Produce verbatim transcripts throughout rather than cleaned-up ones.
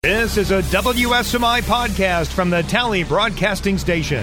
This is a W S M I podcast from the Tally Broadcasting Station.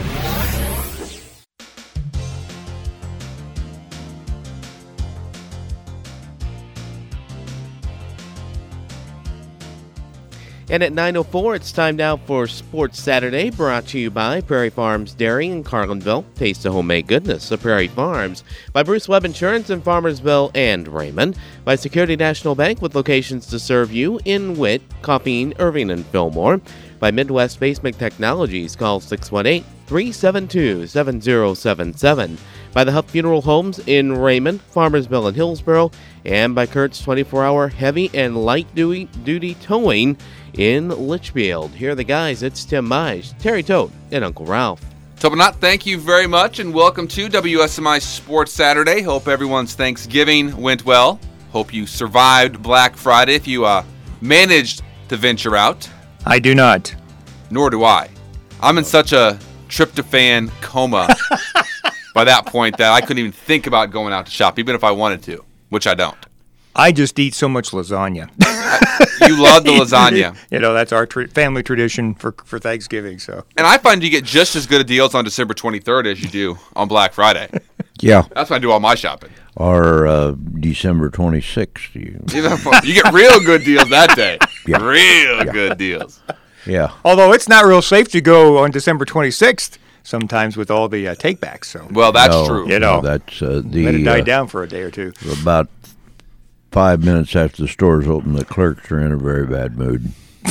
And at nine oh four, it's time now for Sports Saturday, brought to you by Prairie Farms Dairy in Carlinville. Taste the homemade goodness of Prairie Farms. By Bruce Webb Insurance in Farmersville and Raymond. By Security National Bank with locations to serve you in Witt, Coffeen, Irving, and Fillmore. By Midwest Basement Technologies. Call six one eight, three seven two, seven zero seven seven. By the Huff Funeral Homes in Raymond, Farmersville, and Hillsboro. And by Kurt's twenty-four hour heavy and light duty, duty towing in Litchfield. Here are the guys. It's Tim Mize, Terry Tote, and Uncle Ralph. Tobinot, thank you very much, and welcome to W S M I Sports Saturday. Hope everyone's Thanksgiving went well. Hope you survived Black Friday if you uh, managed to venture out. I do not. Nor do I. I'm in such a tryptophan coma by that point that I couldn't even think about going out to shop, even if I wanted to, which I don't. I just eat so much lasagna. You love the lasagna. You know, that's our tra- family tradition for for Thanksgiving. So, and I find you get just as good of deals on December twenty-third as you do on Black Friday. Yeah. That's when I do all my shopping. Or uh, December twenty-sixth. You, you get real good deals that day. Yeah. Real yeah. good deals. Yeah. Although it's not real safe to go on December twenty-sixth sometimes with all the uh, takebacks. So, well, that's no, true. You know, no, that's uh, the let it die uh, down for a day or two. About five minutes after the stores open, the clerks are in a very bad mood.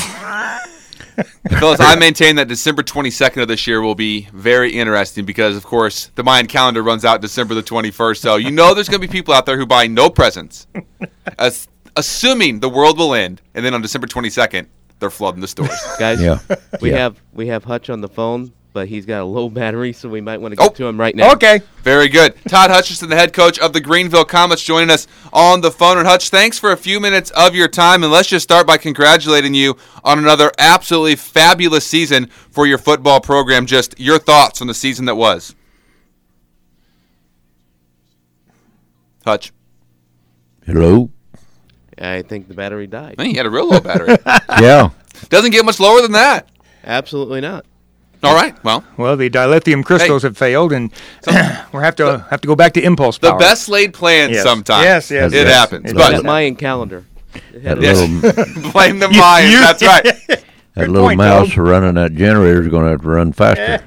Fellas, I maintain that December twenty-second of this year will be very interesting because, of course, the Mayan calendar runs out December the twenty-first. So you know there's going to be people out there who buy no presents, as, assuming the world will end, and then on December twenty-second, they're flooding the stores. Guys, yeah. we yeah. have we have Hutch on the phone, but he's got a low battery, so we might want to get oh. to him right now. Okay. Very good. Todd Hutchinson, the head coach of the Greenville Comets, joining us on the phone. And Hutch, thanks for a few minutes of your time. And let's just start by congratulating you on another absolutely fabulous season for your football program. Just your thoughts on the season that was. Hutch. Hello? I think the battery died. Hey, he had a real low battery. Yeah. Doesn't get much lower than that. Absolutely not. All right. Well, Well, the dilithium crystals Hey. have failed, and So- we have to have to go back to impulse the power. best laid plans Yes. sometimes. Yes, yes, It yes. happens. It But does. that Mayan calendar. It had That a- little, Blame the You- Mayans. you- That's right. that Good little point, mouse Doug. running that generator is going to have to run faster.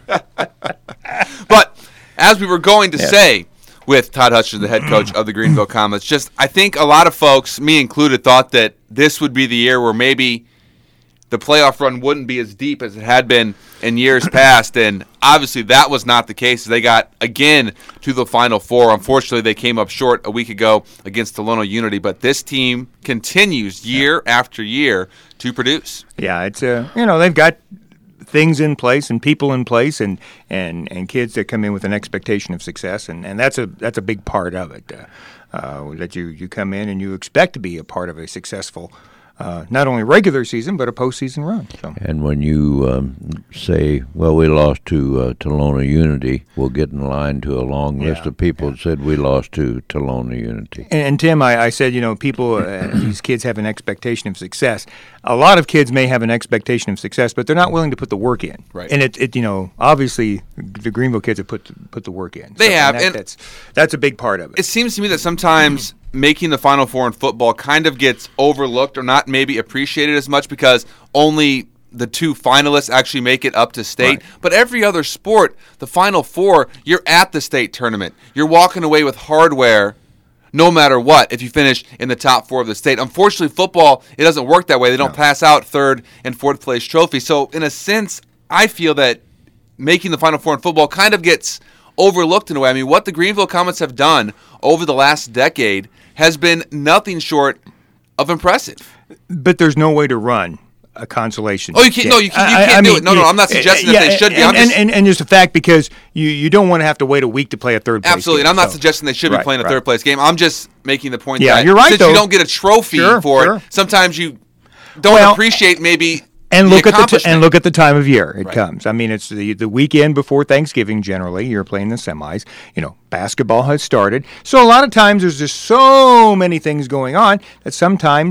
But as we were going to Yes. say with Todd Hutchinson, the head coach of the Greenville Comets, just I think a lot of folks, me included, thought that this would be the year where maybe the playoff run wouldn't be as deep as it had been in years past, and obviously that was not the case. They got, again, to the Final Four. Unfortunately, they came up short a week ago against Tolono Unity, but this team continues year after year to produce. Yeah, it's uh, you know, they've got things in place and people in place and, and, and kids that come in with an expectation of success, and, and that's a that's a big part of it. Uh, uh, that you, you come in and you expect to be a part of a successful uh, not only regular season but a postseason run. So. And when you um, say, well, we lost to uh, Tolono Unity, we'll get in line to a long list Yeah, of people that said we lost to Tolono Unity. And, and Tim, I, I said, you know, people, uh, these kids have an expectation of success. A lot of kids may have an expectation of success, but they're not willing to put the work in. Right. And it, it you know, obviously the Greenville kids have put put the work in. They have, and, that, and- that's that's a big part of it. It seems to me that sometimes making the Final Four in football kind of gets overlooked or not maybe appreciated as much because only the two finalists actually make it up to state. Right. But every other sport, the Final Four, you're at the state tournament. You're walking away with hardware no matter what if you finish in the top four of the state. Unfortunately, football, it doesn't work that way. They don't No. pass out third and fourth place trophies. So in a sense, I feel that making the Final Four in football kind of gets overlooked in a way. I mean, what the Greenville Comets have done over the last decade has been nothing short of impressive. But there's no way to run a consolation. Oh, you can't- no, you can't- you can't do it. No, no, I'm not suggesting that they should be. And, I'm just- and, and, and just a fact because you, you don't want to have to wait a week to play a third place Absolutely, game, and I'm not so- suggesting they should be Right, playing a right. third place game. I'm just making the point Yeah, that you're right, since though. you don't get a trophy Sure, for sure. it, sometimes you don't Well, appreciate maybe And the look at the t- accomplishment. and look at the time of year it Right. comes. I mean, it's the the weekend before Thanksgiving. Generally, you're playing the semis. You know, basketball has started, so a lot of times there's just so many things going on that sometimes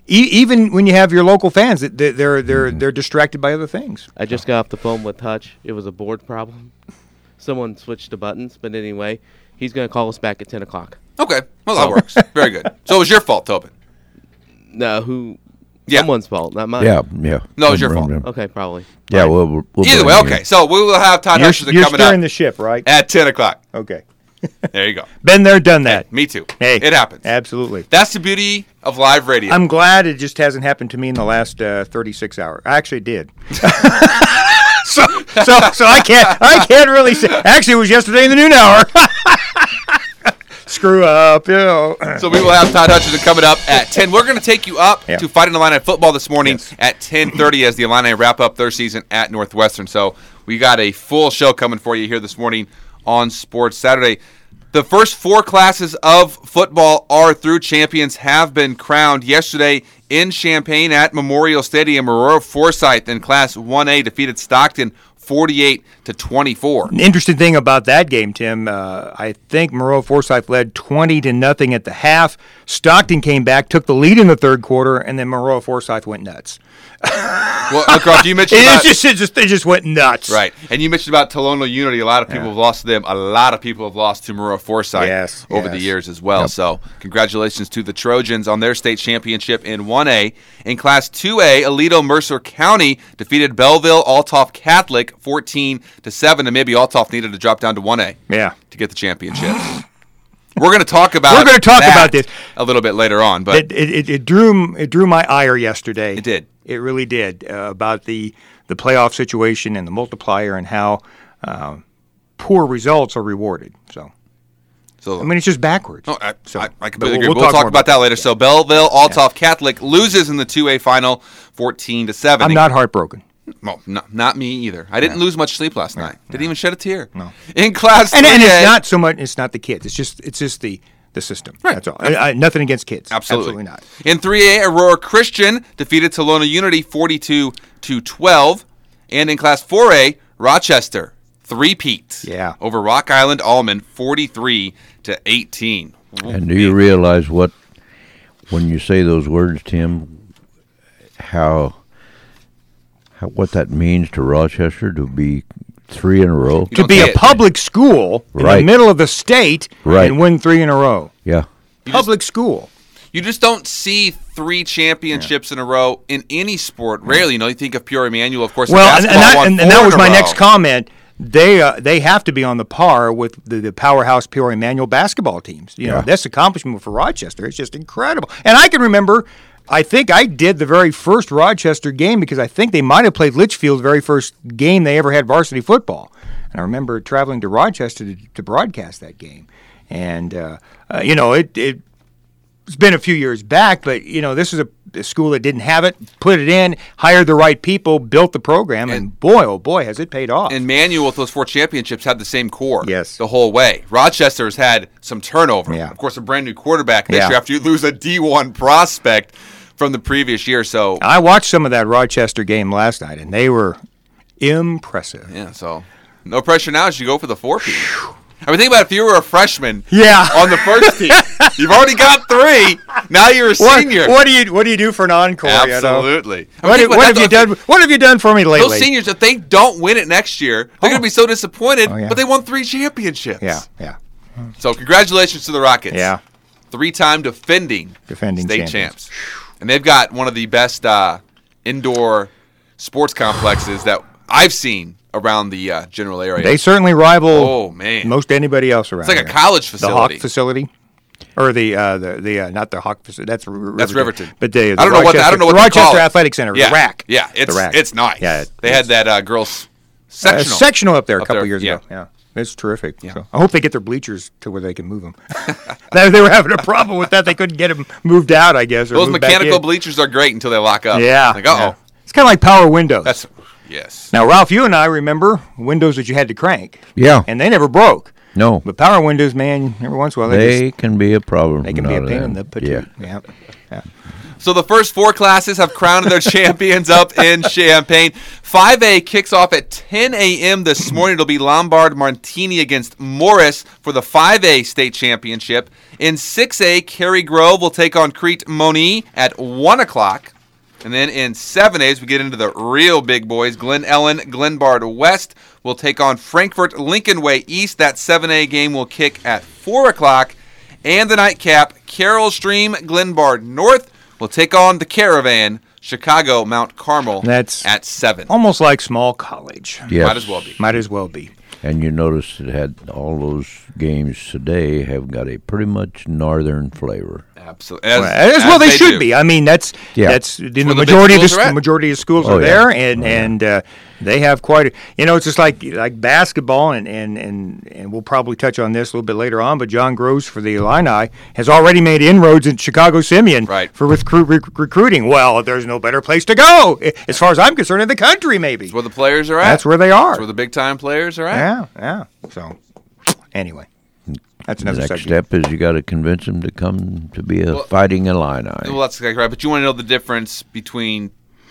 e- even when you have your local fans, they- they're they're they're distracted by other things. I just got off the phone with Hutch. It was a board problem. Someone switched the buttons, but anyway, he's going to call us back at ten o'clock. Okay. Well, that works. Very good. So it was your fault, Tobin. No, who? Yeah. Someone's fault, not mine. Yeah, yeah. No, it was your Bring fault. them. Okay, probably. Yeah, we'll, we'll we'll Either bring way, you. okay. So we will have Todd You're, Hutchinson you're coming steering up the ship, right? at ten o'clock. Okay. There you go. Been there, done that. Me too. Hey, It happens. Absolutely. That's the beauty of live radio. I'm glad it just hasn't happened to me in the last uh, thirty-six hours. I actually did. so, so, so I can't, I can't really say. Actually, it was yesterday in the noon hour. Screw up, you know. So we will have Todd Hutchinson coming up at ten. We're going to take you up Yeah. to Fighting Illini football this morning Yes. at ten thirty as the Illini wrap up their season at Northwestern. So we got a full show coming for you here this morning on Sports Saturday. The first four classes of football are through. Champions have been crowned yesterday in Champaign at Memorial Stadium. Aurora Forsyth in Class one A defeated Stockton forty-eight to twenty-four. An interesting thing about that game, Tim, uh, I think Moreau Forsyth led twenty to nothing at the half. Stockton came back, took the lead in the third quarter, and then Moreau Forsyth went nuts. Well, Croft, you mentioned It about, just, it just, they just went nuts. right, and you mentioned about Tolono Unity. A lot of people have lost to them. A lot of people have lost to Moreau Forsyth Yes, over the yes. years as well. So congratulations to the Trojans on their state championship in one A. In Class two A, Aledo Mercer County defeated Belleville Altoff Catholic fourteen to seven, and maybe Altoff needed to drop down to one A Yeah. to get the championship. We're going to talk about We're gonna talk that about this. a little bit later on, but It, it, it, it drew it drew my ire yesterday. It did. It really did uh, about the the playoff situation and the multiplier and how uh, poor results are rewarded. So so I mean, it's just backwards. Oh, I, So, I, I but completely we'll- agree. we'll We'll, talk talk, more about about that that. later. So Belleville Altoff Catholic loses in the two A final, fourteen to seven. I'm not heartbroken. Well, no, not me either. I didn't lose much sleep last night. Didn't even shed a tear. No. In Class And, three A, and it's not so much. It's not the kids. It's just it's just the the system. Right. That's all. I, I, nothing against kids. Absolutely. Absolutely not. In three A, Aurora Christian defeated Tolona Unity forty-two to twelve. And in Class four A, Rochester three-peat Yeah. over Rock Island Almond forty-three to eighteen. And do you realize what, when you say those words, Tim, how, how what that means to Rochester to be three in a row? You To don't be say a it. public school in the Right. middle of the state Right. and win three in a row. Yeah. Public school. You just don't see three championships in a row in any sport. Rarely, you know. You think of Pure Emmanuel, of course. in Well, and, and, basketball, that, won and, and four that in was a my row. next comment. They uh, they have to be on the par with the, the powerhouse Peoria Emmanuel basketball teams. You know, Yeah. this accomplishment for Rochester is just incredible. And I can remember, I think I did the very first Rochester game because I think they might have played Litchfield's very first game they ever had varsity football. And I remember traveling to Rochester to, to broadcast that game. And, uh, uh, you know, it, it, it's been a few years back, but, you know, this is a, a school that didn't have it, put it in, hired the right people, built the program, and, And- boy, oh boy, has it paid off. And Manuel, with those four championships, had the same core Yes. the whole way. Rochester's had some turnover. Yeah. Of course, a brand new quarterback this Yeah. year after you lose a D one prospect from the previous year. So, I watched some of that Rochester game last night, and they were impressive. yeah, so no pressure now as you go for the four-peat. I mean, think about if you were a freshman Yeah. on the first team. You've already got three. Now you're a What, senior. what do you what do you do for an encore? You know? Absolutely. I mean, What, think what about have that, you though. done? What have you done for me lately? Those seniors, if they don't win it next year, they're Oh. going to be so disappointed, Oh, yeah. but they won three championships. Yeah, yeah, So congratulations to the Rockets. yeah. Three-time defending, Defending state champions. champs. And they've got one of the best uh, indoor sports complexes that I've seen around the uh, general area. They certainly rival oh, man. most anybody else around. It's like a here. college The facility. Hawk facility, or the uh, the the uh, not the Hawk facility. That's R- That's Riverton. But the, the I don't know what the- I Rochester- don't know what the they call Rochester it. Athletic Center. yeah. The rack. Yeah, it's the rack. it's nice. Yeah, it- they it's- had that uh, girls Uh, sectional. sectional up there a Up couple there, years yeah. ago. Yeah, it's terrific. Yeah. So I hope they get their bleachers to where they can move them. they, they were having a problem with that. They couldn't get them moved out, I guess. Or Those moved back mechanical in. bleachers are great until they lock up. Yeah. Like, uh-oh. yeah. It's kind of like power windows. That's, yes. Now, Ralph, you and I remember windows that you had to crank. Yeah. And they never broke. No. But power windows, man, every once in a while, they, They just, can be a problem. they can be a out of pain in them. the patootie. Yeah. Yeah. yeah. So the first four classes have crowned their champions up in Champaign. five A kicks off at ten a.m. this morning. It'll be Lombard Martini against Morris for the five A state championship. In six A, Cary Grove will take on Crete Moni at one o'clock. And then in seven A, as we get into the real big boys, Glen Ellen, Glenbard West will take on Frankfort Lincoln Way East. That seven A game will kick at four o'clock. And the nightcap, Carroll Stream, Glenbard North will take on the Caravan, Chicago Mount Carmel. That's at seven. Almost like small college. Yes. Might as well be. Might as well be. And you notice it had all those games today have got a pretty much northern flavor. Absolutely, as, well, as, as well they, they should do. be. I mean, that's yeah. that's the, the the majority of the, schools are the at. majority of schools Oh, are yeah. there, and Oh, yeah. and uh, they have quite a. You know, it's just like like basketball, and, and, and, and we'll probably touch on this a little bit later on. But John Gross for the Illini has already made inroads in Chicago Simeon Right. for recruit, rec- recruiting. Well, there's no better place to go, as far as I'm concerned, in the country. Maybe That's where the players are at. that's where they are. That's where the big time players are at. Yeah, yeah. So anyway, that's The another next subject. step is you got to convince them to come to be a Well- fighting Illini. Well, that's exactly right. But you want to know the difference between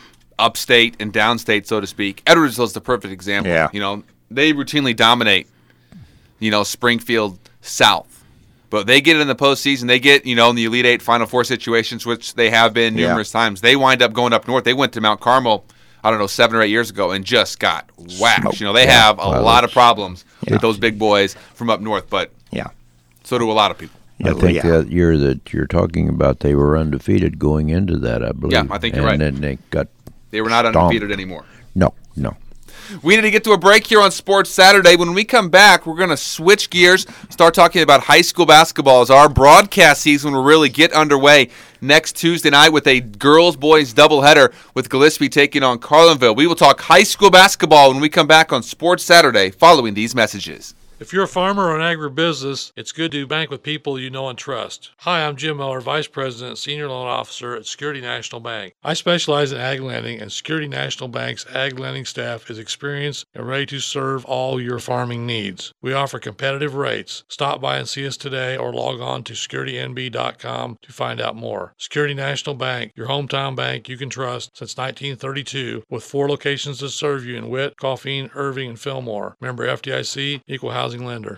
upstate and downstate, so to speak. Edwardsville is the perfect example. Yeah. You know, they routinely dominate, you know, Springfield South. But they get in the postseason. They get, you know, in the Elite Eight Final Four situations, which they have been Yeah. numerous times. They wind up going up north. They went to Mount Carmel, I don't know, seven or eight years ago and just got whacked. Smoked. You know, they Yeah. have a Well, lot of problems Yeah. with those big boys from up north, but Yeah. so do a lot of people. I Yeah, think yeah. that year that you're talking about, they were undefeated going into that, I believe. Yeah, I think you're and right. then they got They were not Stomped. undefeated anymore. no, no. We need to get to a break here on Sports Saturday. When we come back, we're going to switch gears, start talking about high school basketball as our broadcast season will really get underway next Tuesday night with a girls-boys doubleheader with Gillespie taking on Carlinville. We will talk high school basketball when we come back on Sports Saturday following these messages. If you're a farmer or an agribusiness, it's good to bank with people you know and trust. Hi, I'm Jim Miller, Vice President and Senior Loan Officer at Security National Bank. I specialize in ag lending, and Security National Bank's ag lending staff is experienced and ready to serve all your farming needs. We offer competitive rates. Stop by and see us today or log on to security n b dot com to find out more. Security National Bank, your hometown bank you can trust since nineteen thirty-two, with four locations to serve you in Witt, Coffeen, Irving, and Fillmore. Member F D I C, Equal Housing Lender.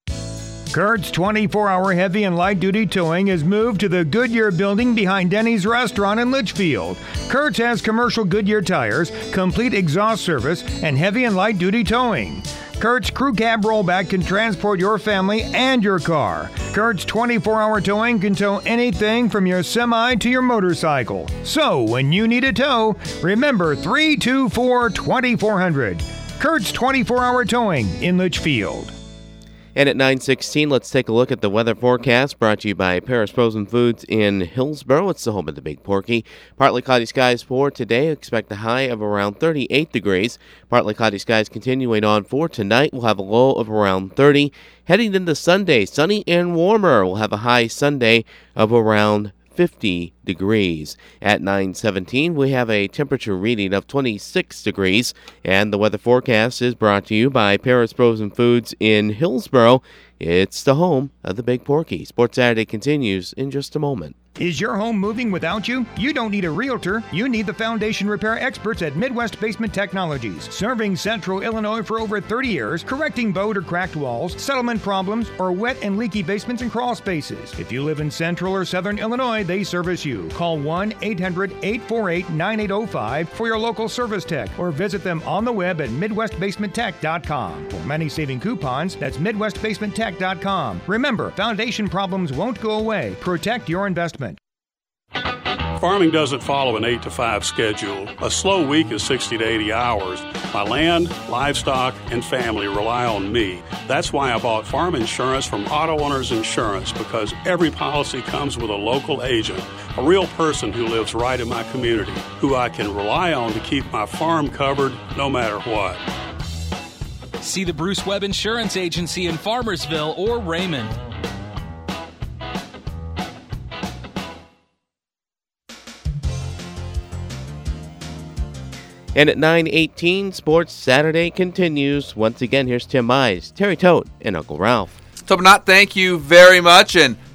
Kurt's twenty-four hour heavy and light duty towing is moved to the Goodyear building behind Denny's restaurant in Litchfield. Kurt's has commercial Goodyear tires, complete exhaust service, and heavy and light duty towing. Kurt's Crew Cab Rollback can transport your family and your car. Kurt's twenty-four hour towing can tow anything from your semi to your motorcycle. So when you need a tow, remember three two four, two four zero zero. Kurt's twenty-four hour towing in Litchfield. And at nine sixteen, let's take a look at the weather forecast brought to you by Paris Frozen Foods in Hillsboro. It's the home of the Big Porky. Partly cloudy skies for today. Expect a high of around thirty-eight degrees. Partly cloudy skies continuing on for tonight. We'll have a low of around thirty. Heading into Sunday, sunny and warmer. We'll have a high Sunday of around fifty degrees. At nine seventeen, we have a temperature reading of twenty-six degrees, and the weather forecast is brought to you by Paris Frozen Foods in Hillsboro. It's the home of the Big Porky. Sports Saturday continues in just a moment. Is your home moving without you? You don't need a realtor. You need the foundation repair experts at Midwest Basement Technologies. Serving Central Illinois for over thirty years, correcting bowed or cracked walls, settlement problems, or wet and leaky basements and crawl spaces. If you live in Central or Southern Illinois, they service you. Call one eight hundred, eight four eight, nine eight zero five for your local service tech or visit them on the web at midwest basement tech dot com. For many saving coupons, that's midwest basement tech dot com. Remember, foundation problems won't go away. Protect your investment. Farming doesn't follow an eight to five schedule. A slow week is sixty to eighty hours. My land, livestock, and family rely on me. That's why I bought farm insurance from Auto Owners Insurance, because every policy comes with a local agent, a real person who lives right in my community, who I can rely on to keep my farm covered no matter what. See the Bruce Webb Insurance Agency in Farmersville or Raymond. And at nine eighteen, Sports Saturday continues. Once again, here's Tim Mize, Terry Tote, and Uncle Ralph. Tobinot, thank you very much. And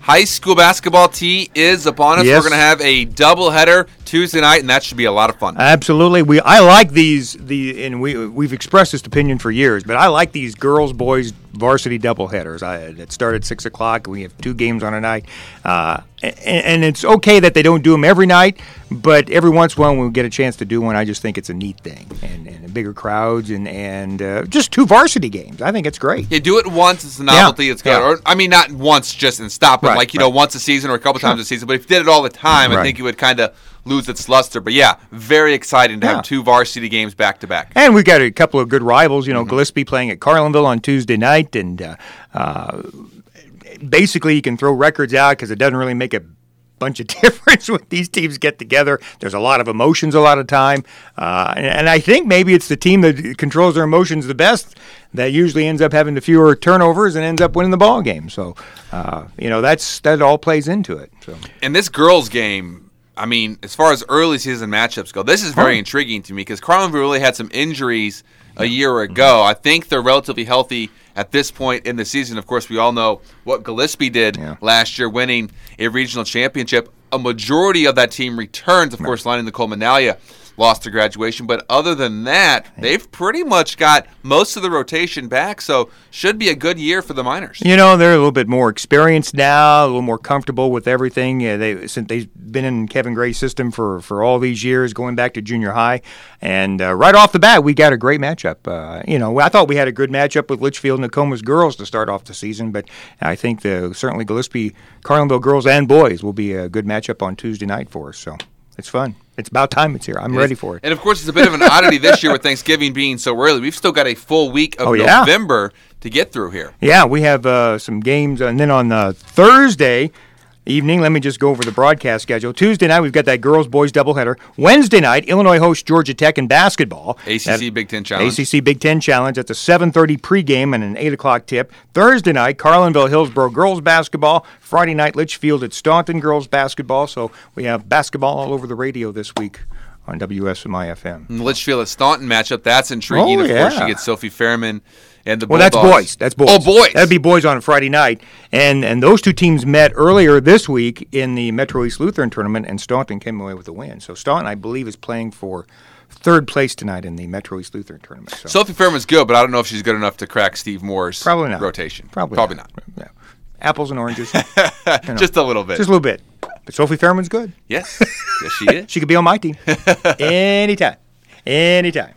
High school basketball tee is upon us. Yes. We're going to have a doubleheader Tuesday night, and that should be a lot of fun. Absolutely. We I like these the and we we've expressed this opinion for years, but I like these girls boys varsity doubleheaders. I that start at six o'clock. We have two games on a night, uh, and, and it's okay that they don't do them every night, but every once in a while when we get a chance to do one, I just think it's a neat thing, and, and bigger crowds and and uh, just two varsity games. I think it's great. You do it once, it's a novelty, Yeah. it's good. Yeah. Or I mean, not once just and stop, but Right, like you right. know, once a season or a couple times a season. But if you did it all the time, I Right. think it would kind of lose its luster. But yeah, very exciting to Yeah. have two varsity games back to back. And we've got a couple of good rivals. You know, Mm-hmm. Gillespie playing at Carlinville on Tuesday night, and uh, uh, basically you can throw records out because it doesn't really make a bunch of difference when these teams get together. There's a lot of emotions a lot of time, uh, and, and I think maybe it's the team that controls their emotions the best that usually ends up having the fewer turnovers and ends up winning the ball game. So, uh, you know, that's that all plays into it. So. And this girls' game, I mean, as far as early season matchups go, this is very Oh. intriguing to me because Carlinville really had some injuries a year ago. I think they're relatively healthy at this point in the season. Of course, we all know what Gillespie did Yeah. last year, winning a regional championship. A majority of that team returns, of course, lining Nicole Manalia lost to graduation. But other than that, they've pretty much got most of the rotation back, so should be a good year for the Miners. You know, they're a little bit more experienced now, a little more comfortable with everything. Yeah, they since they've been in Kevin Gray's system for, for all these years, going back to junior high, and uh, right off the bat, we got a great matchup. Uh, you know, I thought we had a good matchup with Litchfield and Nokomis girls to start off the season, but I think the certainly Gillespie, Carlinville girls and boys will be a good matchup on Tuesday night for us. So it's fun. It's about time it's here. I'm ready for it. And of course, it's a bit of an oddity this year with Thanksgiving being so early. We've still got a full week of Oh, yeah. November to get through here. Yeah, we have uh, some games, and then on uh, Thursday evening, let me just go over the broadcast schedule. Tuesday night, we've got that girls-boys doubleheader. Wednesday night, Illinois hosts Georgia Tech in basketball. A C C That- Big Ten Challenge. A C C Big Ten Challenge. That's a seven thirty pregame and an eight o'clock tip. Thursday night, Carlinville Hillsborough girls basketball. Friday night, Litchfield at Staunton girls basketball. So we have basketball all over the radio this week on W S M I F M. And the Litchfield at Staunton matchup, that's intriguing. Oh, of course, yeah. you get Sophie Fairman and the Well, that's Bulldogs. boys. That's boys. Oh, boys. That'd be boys on Friday night. And and those two teams met earlier this week in the Metro East Lutheran tournament, and Staunton came away with a win. So Staunton, I believe, is playing for third place tonight in the Metro East Lutheran tournament. So Sophie Fairman's good, but I don't know if she's good enough to crack Steve Moore's probably not rotation. Probably, Probably not. not. Yeah. Apples and oranges. You know, Just a little bit. just a little bit. But Sophie Fairman's good. Yes. Yes, she is. She could be on my team anytime. Anytime.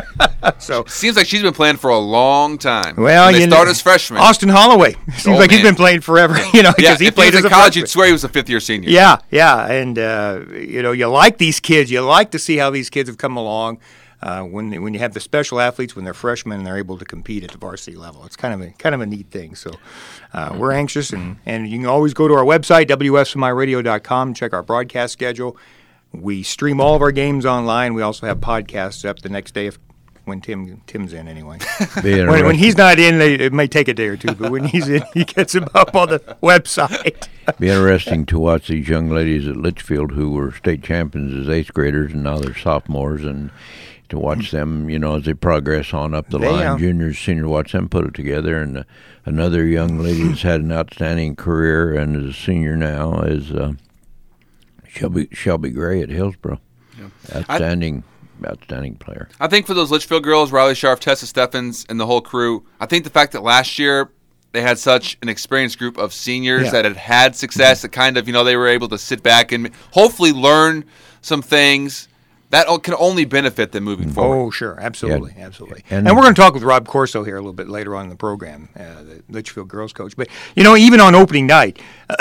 So. Seems like she's been playing for a long time. Well, and they you start know, as freshmen. Austin Holloway. Seems Oh, like he's man. been playing forever. You know, yeah, because he if played he was as in a college, freshman. you'd swear he was a fifth-year senior. Yeah, yeah, and uh, you know, you like these kids. You like to see how these kids have come along. Uh, when when you have the special athletes when they're freshmen and they're able to compete at the varsity level, it's kind of a kind of a neat thing. So uh, we're anxious, and, and you can always go to our website w s m i radio dot com, check our broadcast schedule. We stream all of our games online. We also have podcasts up the next day if when Tim Tim's in anyway. Be When, when interesting. he's not in, they, it may take a day or two, but when he's in, he gets them up on the website. Be interesting to watch these young ladies at Litchfield who were state champions as eighth graders and now they're sophomores, and to watch them, you know, as they progress on up the They, line, uh, juniors, seniors, watch them put it together. And uh, another young lady that's had an outstanding career and is a senior now is uh, Shelby Shelby Gray at Hillsborough. Outstanding, outstanding player. I think for those Litchfield girls, Riley Scharf, Tessa Steffens, and the whole crew, I think the fact that last year they had such an experienced group of seniors Yeah. that had had success, that kind of, you know, they were able to sit back and hopefully learn some things that o- can only benefit them moving forward. Oh, sure. Absolutely. Yeah. Absolutely. And- And, we're going to talk with Rob Corso here a little bit later on in the program, uh, the Litchfield girls coach. But, you know, even on opening night,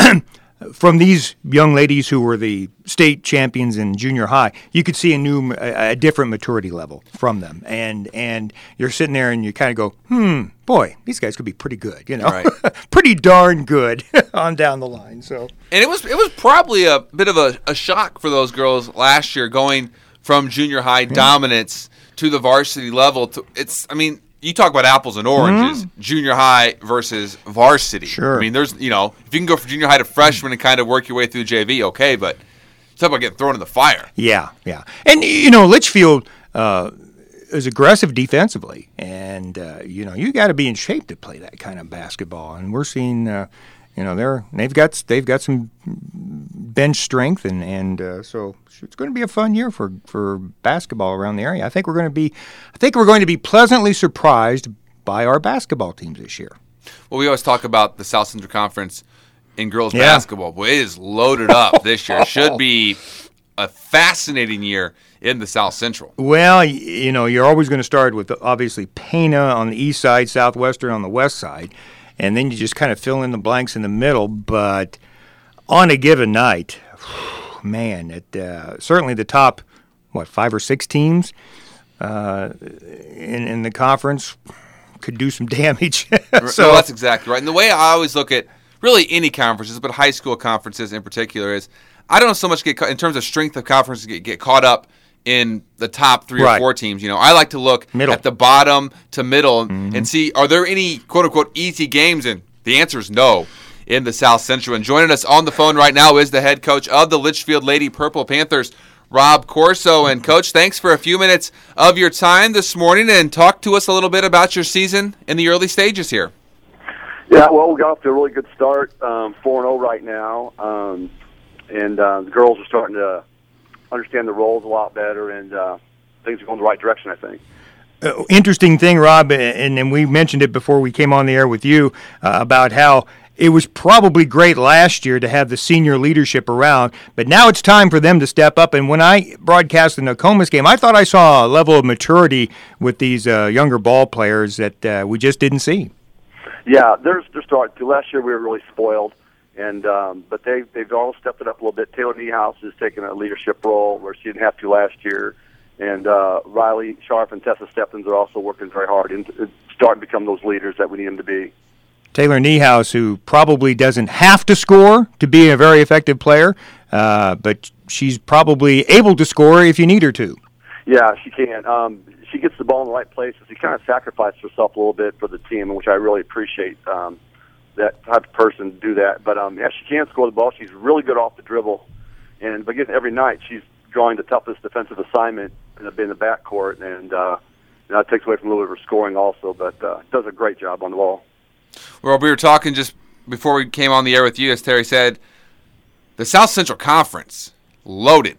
from these young ladies who were the state champions in junior high, you could see a new, a, a different maturity level from them. And and you're sitting there and you kind of go, hmm, boy, these guys could be pretty good, you know, Right. pretty darn good on down the line. So, And it was it was probably a bit of a, a shock for those girls last year going from junior high dominance to the varsity level. To, it's, I mean, you talk about apples and oranges, junior high versus varsity. Sure. I mean, there's, you know, if you can go from junior high to freshman and kind of work your way through J V, okay, but talk about getting thrown in the fire. yeah, yeah. And, you know, Litchfield uh, is aggressive defensively. And, uh, you know, you got to be in shape to play that kind of basketball. And we're seeing, uh, You know, they're they've got they've got some bench strength, and and uh, so it's going to be a fun year for, for basketball around the area. I think we're going to be I think we're going to be pleasantly surprised by our basketball teams this year. Well, we always talk about the South Central Conference in girls Yeah. basketball. Boy, it is loaded up this year. It should be a fascinating year in the South Central. Well, y- you know, you're always going to start with obviously Pana on the east side, Southwestern on the west side, and then you just kind of fill in the blanks in the middle. But on a given night, man, it uh, certainly the top, what, five or six teams uh, in in the conference could do some damage. So so that's exactly right. And the way I always look at really any conferences, but high school conferences in particular, is I don't so much get ca- in terms of strength of conferences get, get caught up in the top three Right. or four teams. You know, I like to look Middle. at the bottom to middle and, and see, are there any quote unquote easy games? And the answer is no in the South Central. And joining us on the phone right now is the head coach of the Litchfield Lady Purple Panthers, Rob Corso. And Coach, thanks for a few minutes of your time this morning, and talk to us a little bit about your season in the early stages here. Yeah, well, we got off to a really good start, um, four and oh right now, um, and uh, the girls are starting to understand the roles a lot better, and uh, things are going the right direction, I think. Uh, interesting thing, Rob, and, and we mentioned it before we came on the air with you uh, about how it was probably great last year to have the senior leadership around, but now it's time for them to step up. And when I broadcast the Nokomis game, I thought I saw a level of maturity with these uh, younger ball players that uh, we just didn't see. Yeah, they're, they're starting to. Last year we were really spoiled, and um, but they, they've all stepped it up a little bit. Taylor Niehaus has taken a leadership role where she didn't have to last year, and uh, Riley Sharp and Tessa Stephens are also working very hard and and starting to become those leaders that we need them to be. Taylor Niehaus, who probably doesn't have to score to be a very effective player, uh, but she's probably able to score if you need her to. Yeah, she can. Um, she gets the ball in the right places. She kind of sacrifices herself a little bit for the team, which I really appreciate. Um, that type of person to do that. But um, yeah, she can score the ball. She's really good off the dribble, and but again, every night she's drawing the toughest defensive assignment in the, in the backcourt, and uh, you know, it takes away from a little bit of her scoring also. But uh, does a great job on the ball. Well, we were talking just before we came on the air with you, as Terry said, the South Central Conference, loaded.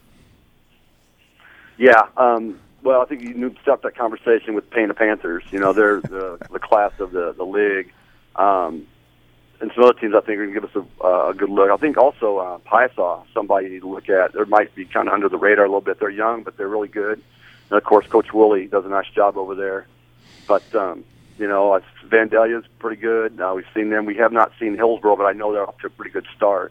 Yeah, um, well, I think you knew start that conversation with Pana Panthers. You know, they're the, the class of the, the league. Um, and some other teams I think are going to give us a, uh, a good look. I think also uh, Piasaw, somebody you need to look at. They might be kind of under the radar a little bit. They're young, but they're really good. And, of course, Coach Woolley does a nice job over there. But, um, you know, Vandalia's pretty good. Uh, we've seen them. We have not seen Hillsboro, but I know they're off to a pretty good start.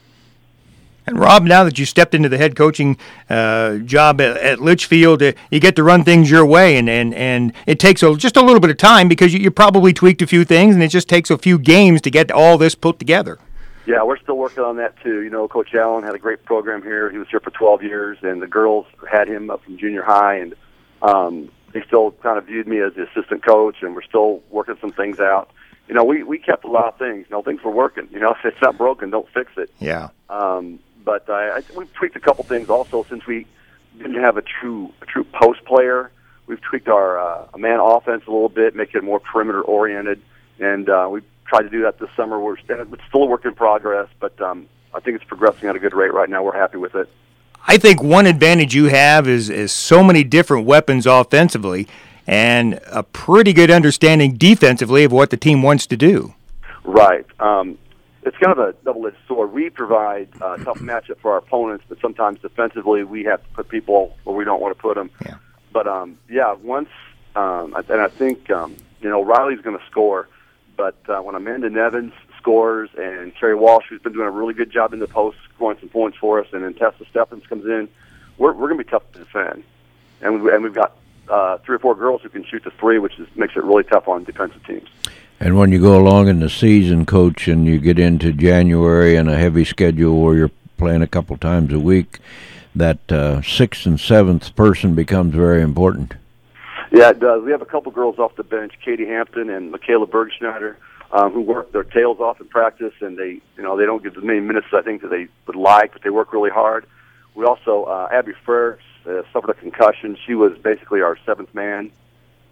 And Rob, now that you stepped into the head coaching uh, job at, at Litchfield, uh, you get to run things your way, and, and, and it takes a, just a little bit of time because you, you probably tweaked a few things, and it just takes a few games to get all this put together. Yeah, we're still working on that too. You know, Coach Allen had a great program here. He was here for twelve years, and the girls had him up from junior high, and um, they still kind of viewed me as the assistant coach, and we're still working some things out. You know, we, we kept a lot of things. You know, things were working. You know, if it's not broken, don't fix it. Yeah. Um, but I, I, we've tweaked a couple things also since we didn't have a true a true post player. We've tweaked our uh, man offense a little bit, make it more perimeter oriented, and uh, we've tried to do that this summer. We're it's still a work in progress, but um, I think it's progressing at a good rate right now. We're happy with it. I think one advantage you have is, is so many different weapons offensively and a pretty good understanding defensively of what the team wants to do. Right. Um, it's kind of a double-edged sword. We provide a tough matchup for our opponents, but sometimes defensively we have to put people where we don't want to put them. Yeah. But, um, yeah, once um, – and I think, um, you know, Riley's going to score, but uh, when Amanda Nevins scores and Carrie Walsh, who's been doing a really good job in the post, scoring some points for us, and then Tessa Stephens comes in, we're, we're going to be tough to defend. And, we, and we've got uh, three or four girls who can shoot the three, which is, makes it really tough on defensive teams. And when you go along in the season, Coach, and you get into January and a heavy schedule where you're playing a couple times a week, that uh, sixth and seventh person becomes very important. Yeah, it does. We have a couple girls off the bench, Katie Hampton and Michaela Bergschneider, um, who work their tails off in practice, and they, you know, they don't get as many minutes I think that they would like, but they work really hard. We also, uh, Abby Frerks uh, suffered a concussion. She was basically our seventh man.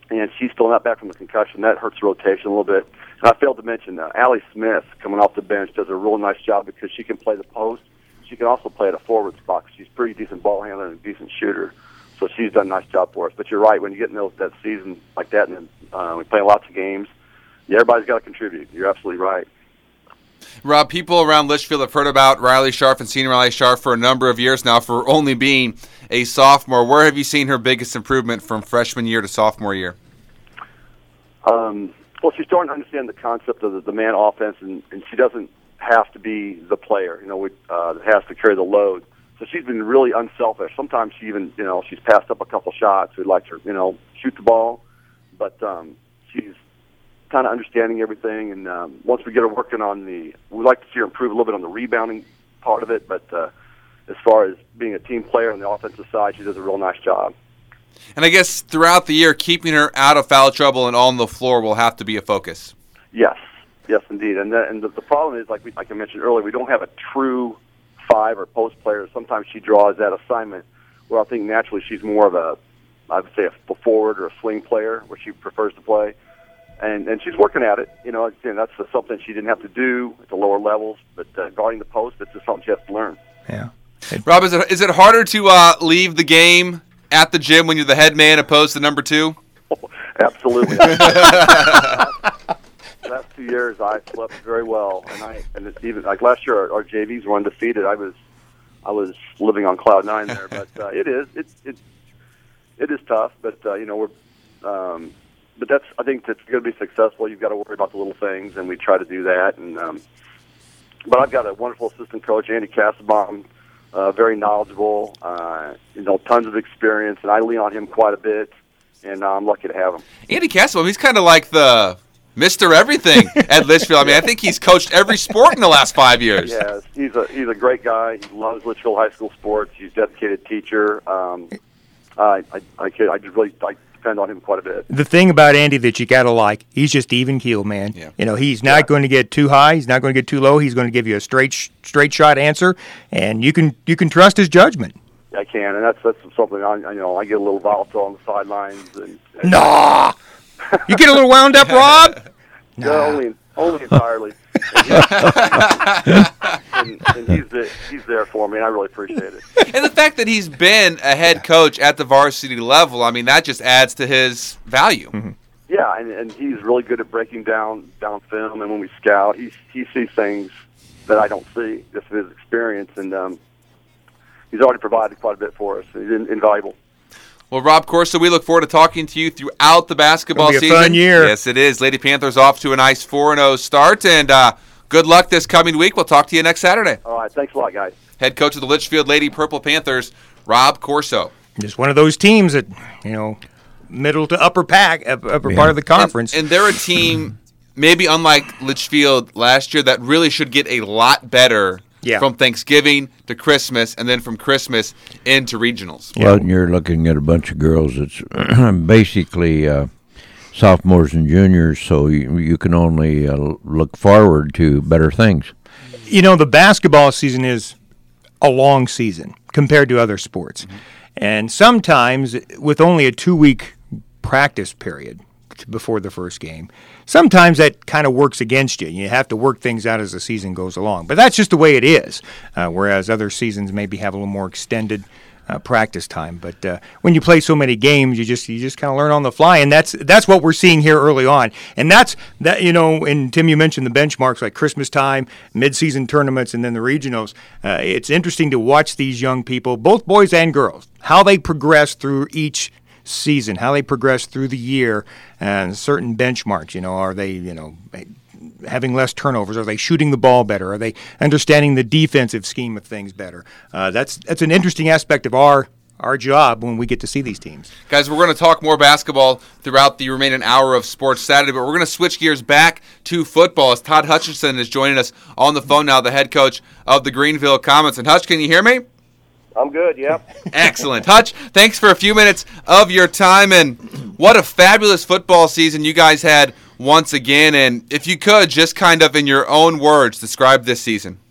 and she's still not back from the concussion. That hurts the rotation a little bit. And I failed to mention uh, Allie Smith coming off the bench does a real nice job because she can play the post. She can also play at a forward spot. She's a pretty decent ball handler and a decent shooter. So she's done a nice job for us. But you're right, when you get in those, that season like that, and then uh, we're playing lots of games, yeah, everybody's got to contribute. You're absolutely right. Rob, people around Litchfield have heard about Riley Scharf and senior Riley Scharf for a number of years now for only being a sophomore. Where have you seen her biggest improvement from freshman year to sophomore year? Um, well, she's starting to understand the concept of the, the man offense, and, and she doesn't have to be the player, you know, we, uh, that has to carry the load. So she's been really unselfish. Sometimes she even, you know, she's passed up a couple shots. We'd like to, you know, shoot the ball, but um, she's kind of understanding everything. And um, once we get her working on the, we'd like to see her improve a little bit on the rebounding part of it. But uh, as far as being a team player on the offensive side, she does a real nice job. And I guess throughout the year, keeping her out of foul trouble and on the floor will have to be a focus. Yes, yes, indeed. And the, and the, the problem is, like we, like I mentioned earlier, we don't have a true five or post player. Sometimes she draws that assignment where I think naturally she's more of a, I would say, a forward or a swing player where she prefers to play. And and she's working at it. You know, again, that's something she didn't have to do at the lower levels, but uh, guarding the post, that's just something she has to learn. Yeah. Rob, is it, is it harder to uh, leave the game at the gym when you're the head man opposed to number two? Oh, absolutely. Last two years, I slept very well, and I and it's even like last year, our, our J Vs were undefeated. I was, I was living on cloud nine there, but uh, it is, it's, it's, it is tough. But uh, you know, we're, um, but that's, I think that's going to be successful. You've got to worry about the little things, and we try to do that. And um, but I've got a wonderful assistant coach, Andy Kassebaum, uh, very knowledgeable, uh, you know, tons of experience, and I lean on him quite a bit, and uh, I'm lucky to have him. Andy Kassebaum, he's kind of like the Mister Everything at Litchfield. I mean, I think he's coached every sport in the last five years. Yes, he's a he's a great guy. He loves Litchfield High School sports. He's a dedicated teacher. Um, I I I, I just really I depend on him quite a bit. The thing about Andy that you gotta like, he's just even keel, man. Yeah. You know, he's not Yeah. going to get too high. He's not going to get too low. He's going to give you a straight sh- straight shot answer, and you can you can trust his judgment. I can, and that's that's something I you know I get a little volatile on the sidelines and, and Nah, you get a little wound up, Rob. no, only only entirely. And, he, and, and he's the, he's there for me, and I really appreciate it. And the fact that he's been a head coach at the varsity level, I mean, that just adds to his value. Mm-hmm. Yeah, and, and he's really good at breaking down down film, and when we scout, he he sees things that I don't see, just from his experience, and um, he's already provided quite a bit for us. He's in, invaluable. Well, Rob Corso, we look forward to talking to you throughout the basketball It'll be a season. fun year. Yes, it is. Lady Panthers off to a nice four and oh start, and uh, good luck this coming week. We'll talk to you next Saturday. All right, thanks a lot, guys. Head coach of the Litchfield Lady Purple Panthers, Rob Corso. Just one of those teams that, you know, middle to upper pack, upper Yeah. part of the conference. And, and they're a team, maybe unlike Litchfield last year, that really should get a lot better Yeah. from Thanksgiving to Christmas, and then from Christmas into regionals. Well, and you're looking at a bunch of girls that's basically uh, sophomores and juniors, so you, you can only uh, look forward to better things. You know, the basketball season is a long season compared to other sports. Mm-hmm. And sometimes, with only a two-week practice period before the first game, sometimes that kind of works against you. You have to work things out as the season goes along. But that's just the way it is, uh, whereas other seasons maybe have a little more extended uh, practice time. But uh, when you play so many games, you just you just kind of learn on the fly, and that's that's what we're seeing here early on. And that's that you know. And Tim, you mentioned the benchmarks like Christmas time, mid-season tournaments, and then the regionals. Uh, it's interesting to watch these young people, both boys and girls, how they progress through each season, how they progress through the year, and certain benchmarks. You know, are they you know having less turnovers? Are they shooting the ball better? Are they understanding the defensive scheme of things better? Uh, that's that's an interesting aspect of our our job when we get to see these teams. Guys, we're going to talk more basketball throughout the remaining hour of Sports Saturday, but we're going to switch gears back to football as Todd Hutchinson is joining us on the phone now, the head coach of the Greenville Comets. And Hutch, can you hear me? I'm good, yep. Excellent. Hutch, thanks for a few minutes of your time, and what a fabulous football season you guys had once again. And if you could, just kind of in your own words, describe this season.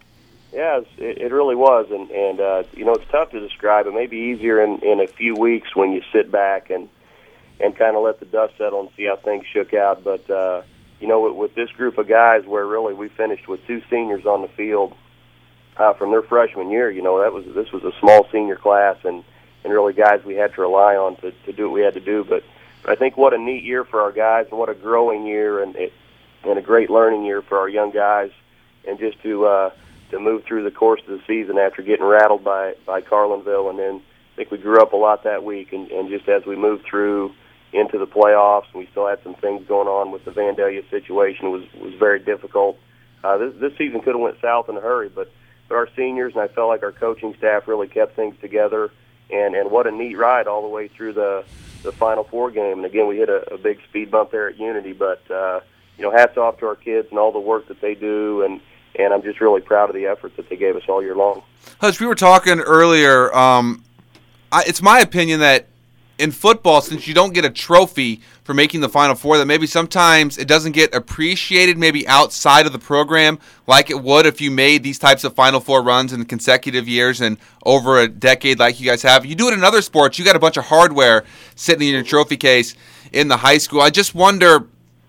Yeah, it, it really was, and, and uh, you know, it's tough to describe. It may be easier in, in a few weeks when you sit back and and kind of let the dust settle and see how things shook out. But, uh, you know, with, with this group of guys where really we finished with two seniors on the field uh, from their freshman year, you know, that was this was a small senior class and, and really guys we had to rely on to, to do what we had to do. But, but I think what a neat year for our guys and what a growing year and, it, and a great learning year for our young guys. And just to uh, to move through the course of the season after getting rattled by, by Carlinville. And then I think we grew up a lot that week. And, and just as we moved through into the playoffs, and we still had some things going on with the Vandalia situation, was was very difficult. Uh, this, this season could have went south in a hurry, but, but our seniors and I felt like our coaching staff really kept things together. And, and what a neat ride all the way through the, the Final Four game. And, again, we hit a, a big speed bump there at Unity. But, uh, you know, hats off to our kids and all the work that they do. And, and I'm just really proud of the effort that they gave us all year long. Hutch, we were talking earlier. Um, I, it's my opinion that in football, since you don't get a trophy for making the Final Four, that maybe sometimes it doesn't get appreciated maybe outside of the program like it would if you made these types of Final Four runs in consecutive years and over a decade like you guys have. You do it in other sports, you got a bunch of hardware sitting in your trophy case in the high school. I just wonder,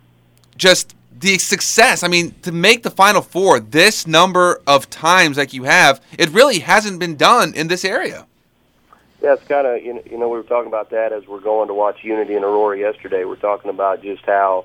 just the success, I mean, to make the Final Four this number of times like you have, it really hasn't been done in this area. Yeah, it's kind of, you know, you know, we were talking about that as we're going to watch Unity and Aurora yesterday. We're talking about just how,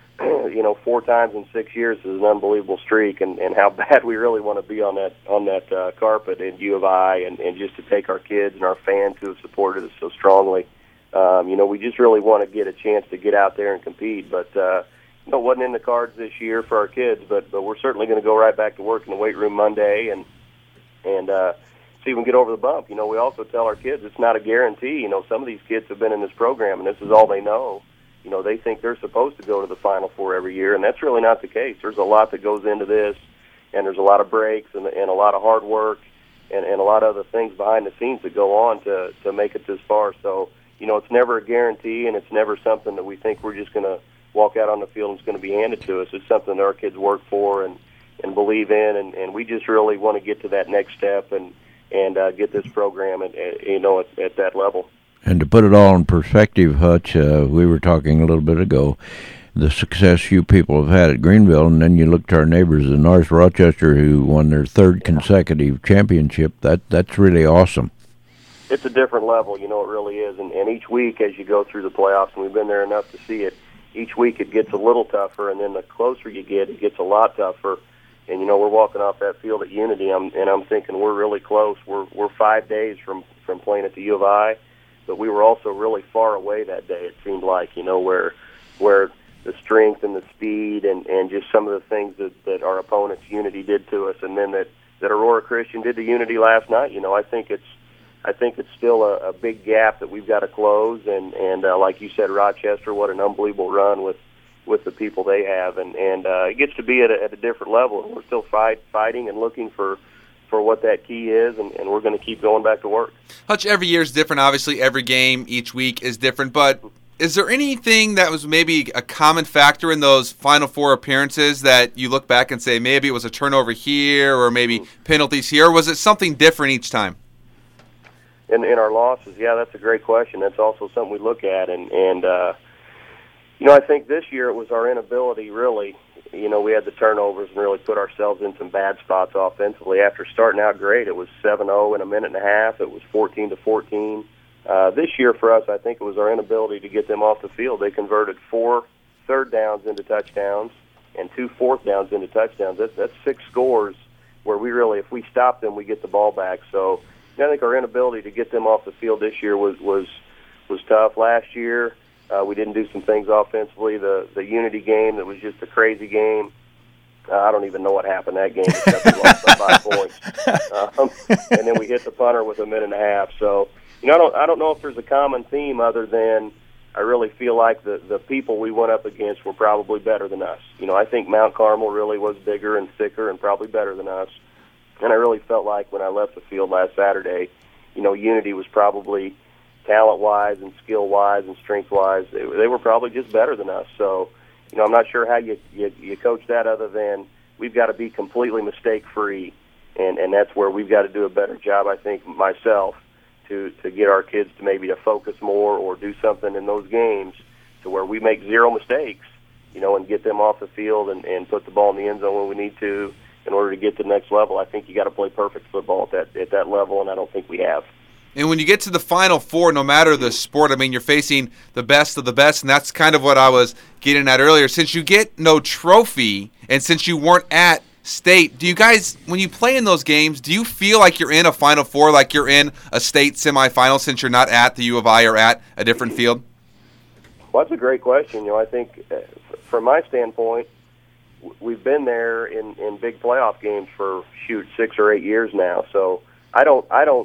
you know, four times in six years is an unbelievable streak, and, and how bad we really want to be on that on that uh, carpet in U of I, and, and just to take our kids and our fans who have supported us so strongly. Um, you know, we just really want to get a chance to get out there and compete, but, uh, you know, it wasn't in the cards this year for our kids, but, but we're certainly going to go right back to work in the weight room Monday and, and, uh, see if we can get over the bump. You know, we also tell our kids it's not a guarantee. You know, some of these kids have been in this program, and this is all they know. You know, they think they're supposed to go to the Final Four every year, and that's really not the case. There's a lot that goes into this, and there's a lot of breaks and, and a lot of hard work and, and a lot of other things behind the scenes that go on to, to make it this far. So, you know, it's never a guarantee, and it's never something that we think we're just going to walk out on the field and it's going to be handed to us. It's something that our kids work for and, and believe in, and, and we just really want to get to that next step and, and uh, get this program at, at you know at, at that level. And to put it all in perspective, Hutch, uh, we were talking a little bit ago, the success you people have had at Greenville, and then you look to our neighbors in North Rochester who won their third consecutive championship. That that's really awesome. It's a different level, you know, it really is. And, and each week as you go through the playoffs, and we've been there enough to see it, each week it gets a little tougher, and then the closer you get, it gets a lot tougher. And, you know, we're walking off that field at Unity, I'm, and I'm thinking we're really close. We're we're five days from, from playing at the U of I, but we were also really far away that day, it seemed like, you know, where where the strength and the speed and, and just some of the things that, that our opponents, Unity, did to us, and then that, that Aurora Christian did to Unity last night. You know, I think it's I think it's still a, a big gap that we've got to close. And, and uh, like you said, Rochester, what an unbelievable run with with the people they have, and and uh, it gets to be at a, at a different level. And we're still fight, fighting and looking for, for what that key is, and, and we're going to keep going back to work. Hutch, every year is different. Obviously, every game each week is different. But is there anything that was maybe a common factor in those Final Four appearances that you look back and say maybe it was a turnover here or maybe penalties here, or was it something different each time? In in our losses, yeah, that's a great question. That's also something we look at, and and. Uh, You know, I think this year it was our inability, really. You know, we had the turnovers and really put ourselves in some bad spots offensively. After starting out great, it was seven oh in a minute and a half. It was fourteen to fourteen. Uh, this year for us, I think it was our inability to get them off the field. They converted four third downs into touchdowns and two fourth downs into touchdowns. That's, that's six scores where we really, if we stop them, we get the ball back. So I think our inability to get them off the field this year was was, was tough. Last year, Uh, we didn't do some things offensively. The the Unity game, that was just a crazy game. Uh, I don't even know what happened that game except we lost by five points. Um, and then we hit the punter with a minute and a half. So, you know, I don't I don't know if there's a common theme other than I really feel like the the people we went up against were probably better than us. You know, I think Mount Carmel really was bigger and thicker and probably better than us. And I really felt like when I left the field last Saturday, you know, Unity was probably talent-wise and skill-wise and strength-wise, they, they were probably just better than us. So, you know, I'm not sure how you, you, you coach that other than we've got to be completely mistake-free, and, and that's where we've got to do a better job, I think, myself, to, to get our kids to maybe to focus more or do something in those games to where we make zero mistakes, you know, and get them off the field and, and put the ball in the end zone when we need to in order to get to the next level. I think you got to play perfect football at that at that level, and I don't think we have. And when you get to the Final Four, no matter the sport, I mean, you're facing the best of the best, and that's kind of what I was getting at earlier. Since you get no trophy, and since you weren't at state, do you guys, when you play in those games, do you feel like you're in a Final Four, like you're in a state semifinal since you're not at the U of I or at a different field? Well, that's a great question. You know, I think uh, from my standpoint, we've been there in, in big playoff games for shoot six or eight years now. So I don't I don't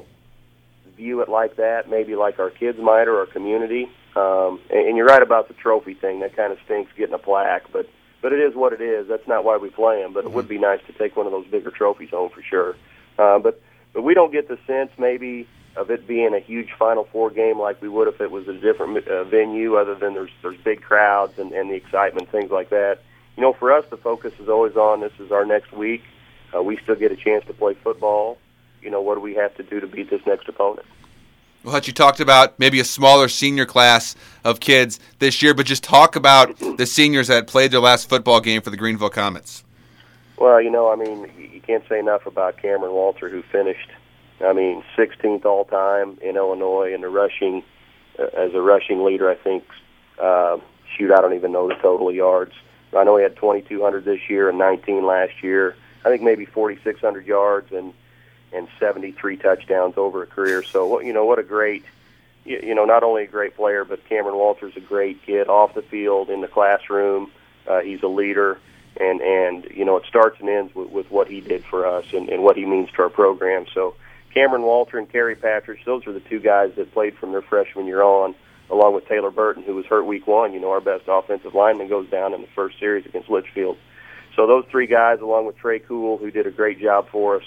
view it like that. Maybe like our kids might or our community. Um, and, and you're right about the trophy thing. That kind of stinks getting a plaque, but but it is what it is. That's not why we play them. But it would be nice to take one of those bigger trophies home for sure. Uh, but but we don't get the sense maybe of it being a huge Final Four game like we would if it was a different uh, venue, other than there's there's big crowds and, and the excitement, things like that. You know, for us, the focus is always on this is our next week. Uh, we still get a chance to play football. You know, what do we have to do to beat this next opponent? Well, Hutch, you talked about maybe a smaller senior class of kids this year, but just talk about the seniors that played their last football game for the Greenville Comets. Well, you know, I mean, you can't say enough about Cameron Walter, who finished, I mean, sixteenth all-time in Illinois in the rushing, uh, as a rushing leader, I think. Uh, shoot, I don't even know the total yards. I know he had twenty-two hundred this year and nineteen last year. I think maybe forty-six hundred yards and and seventy-three touchdowns over a career. So, you know, what a great, you know, not only a great player, but Cameron Walter's a great kid off the field, in the classroom. Uh, he's a leader. And, and you know, it starts and ends with, with what he did for us and, and what he means to our program. So Cameron Walter and Kerry Patridge, those are the two guys that played from their freshman year on, along with Taylor Burton, who was hurt week one. You know, our best offensive lineman goes down in the first series against Litchfield. So those three guys, along with Trey Cool, who did a great job for us,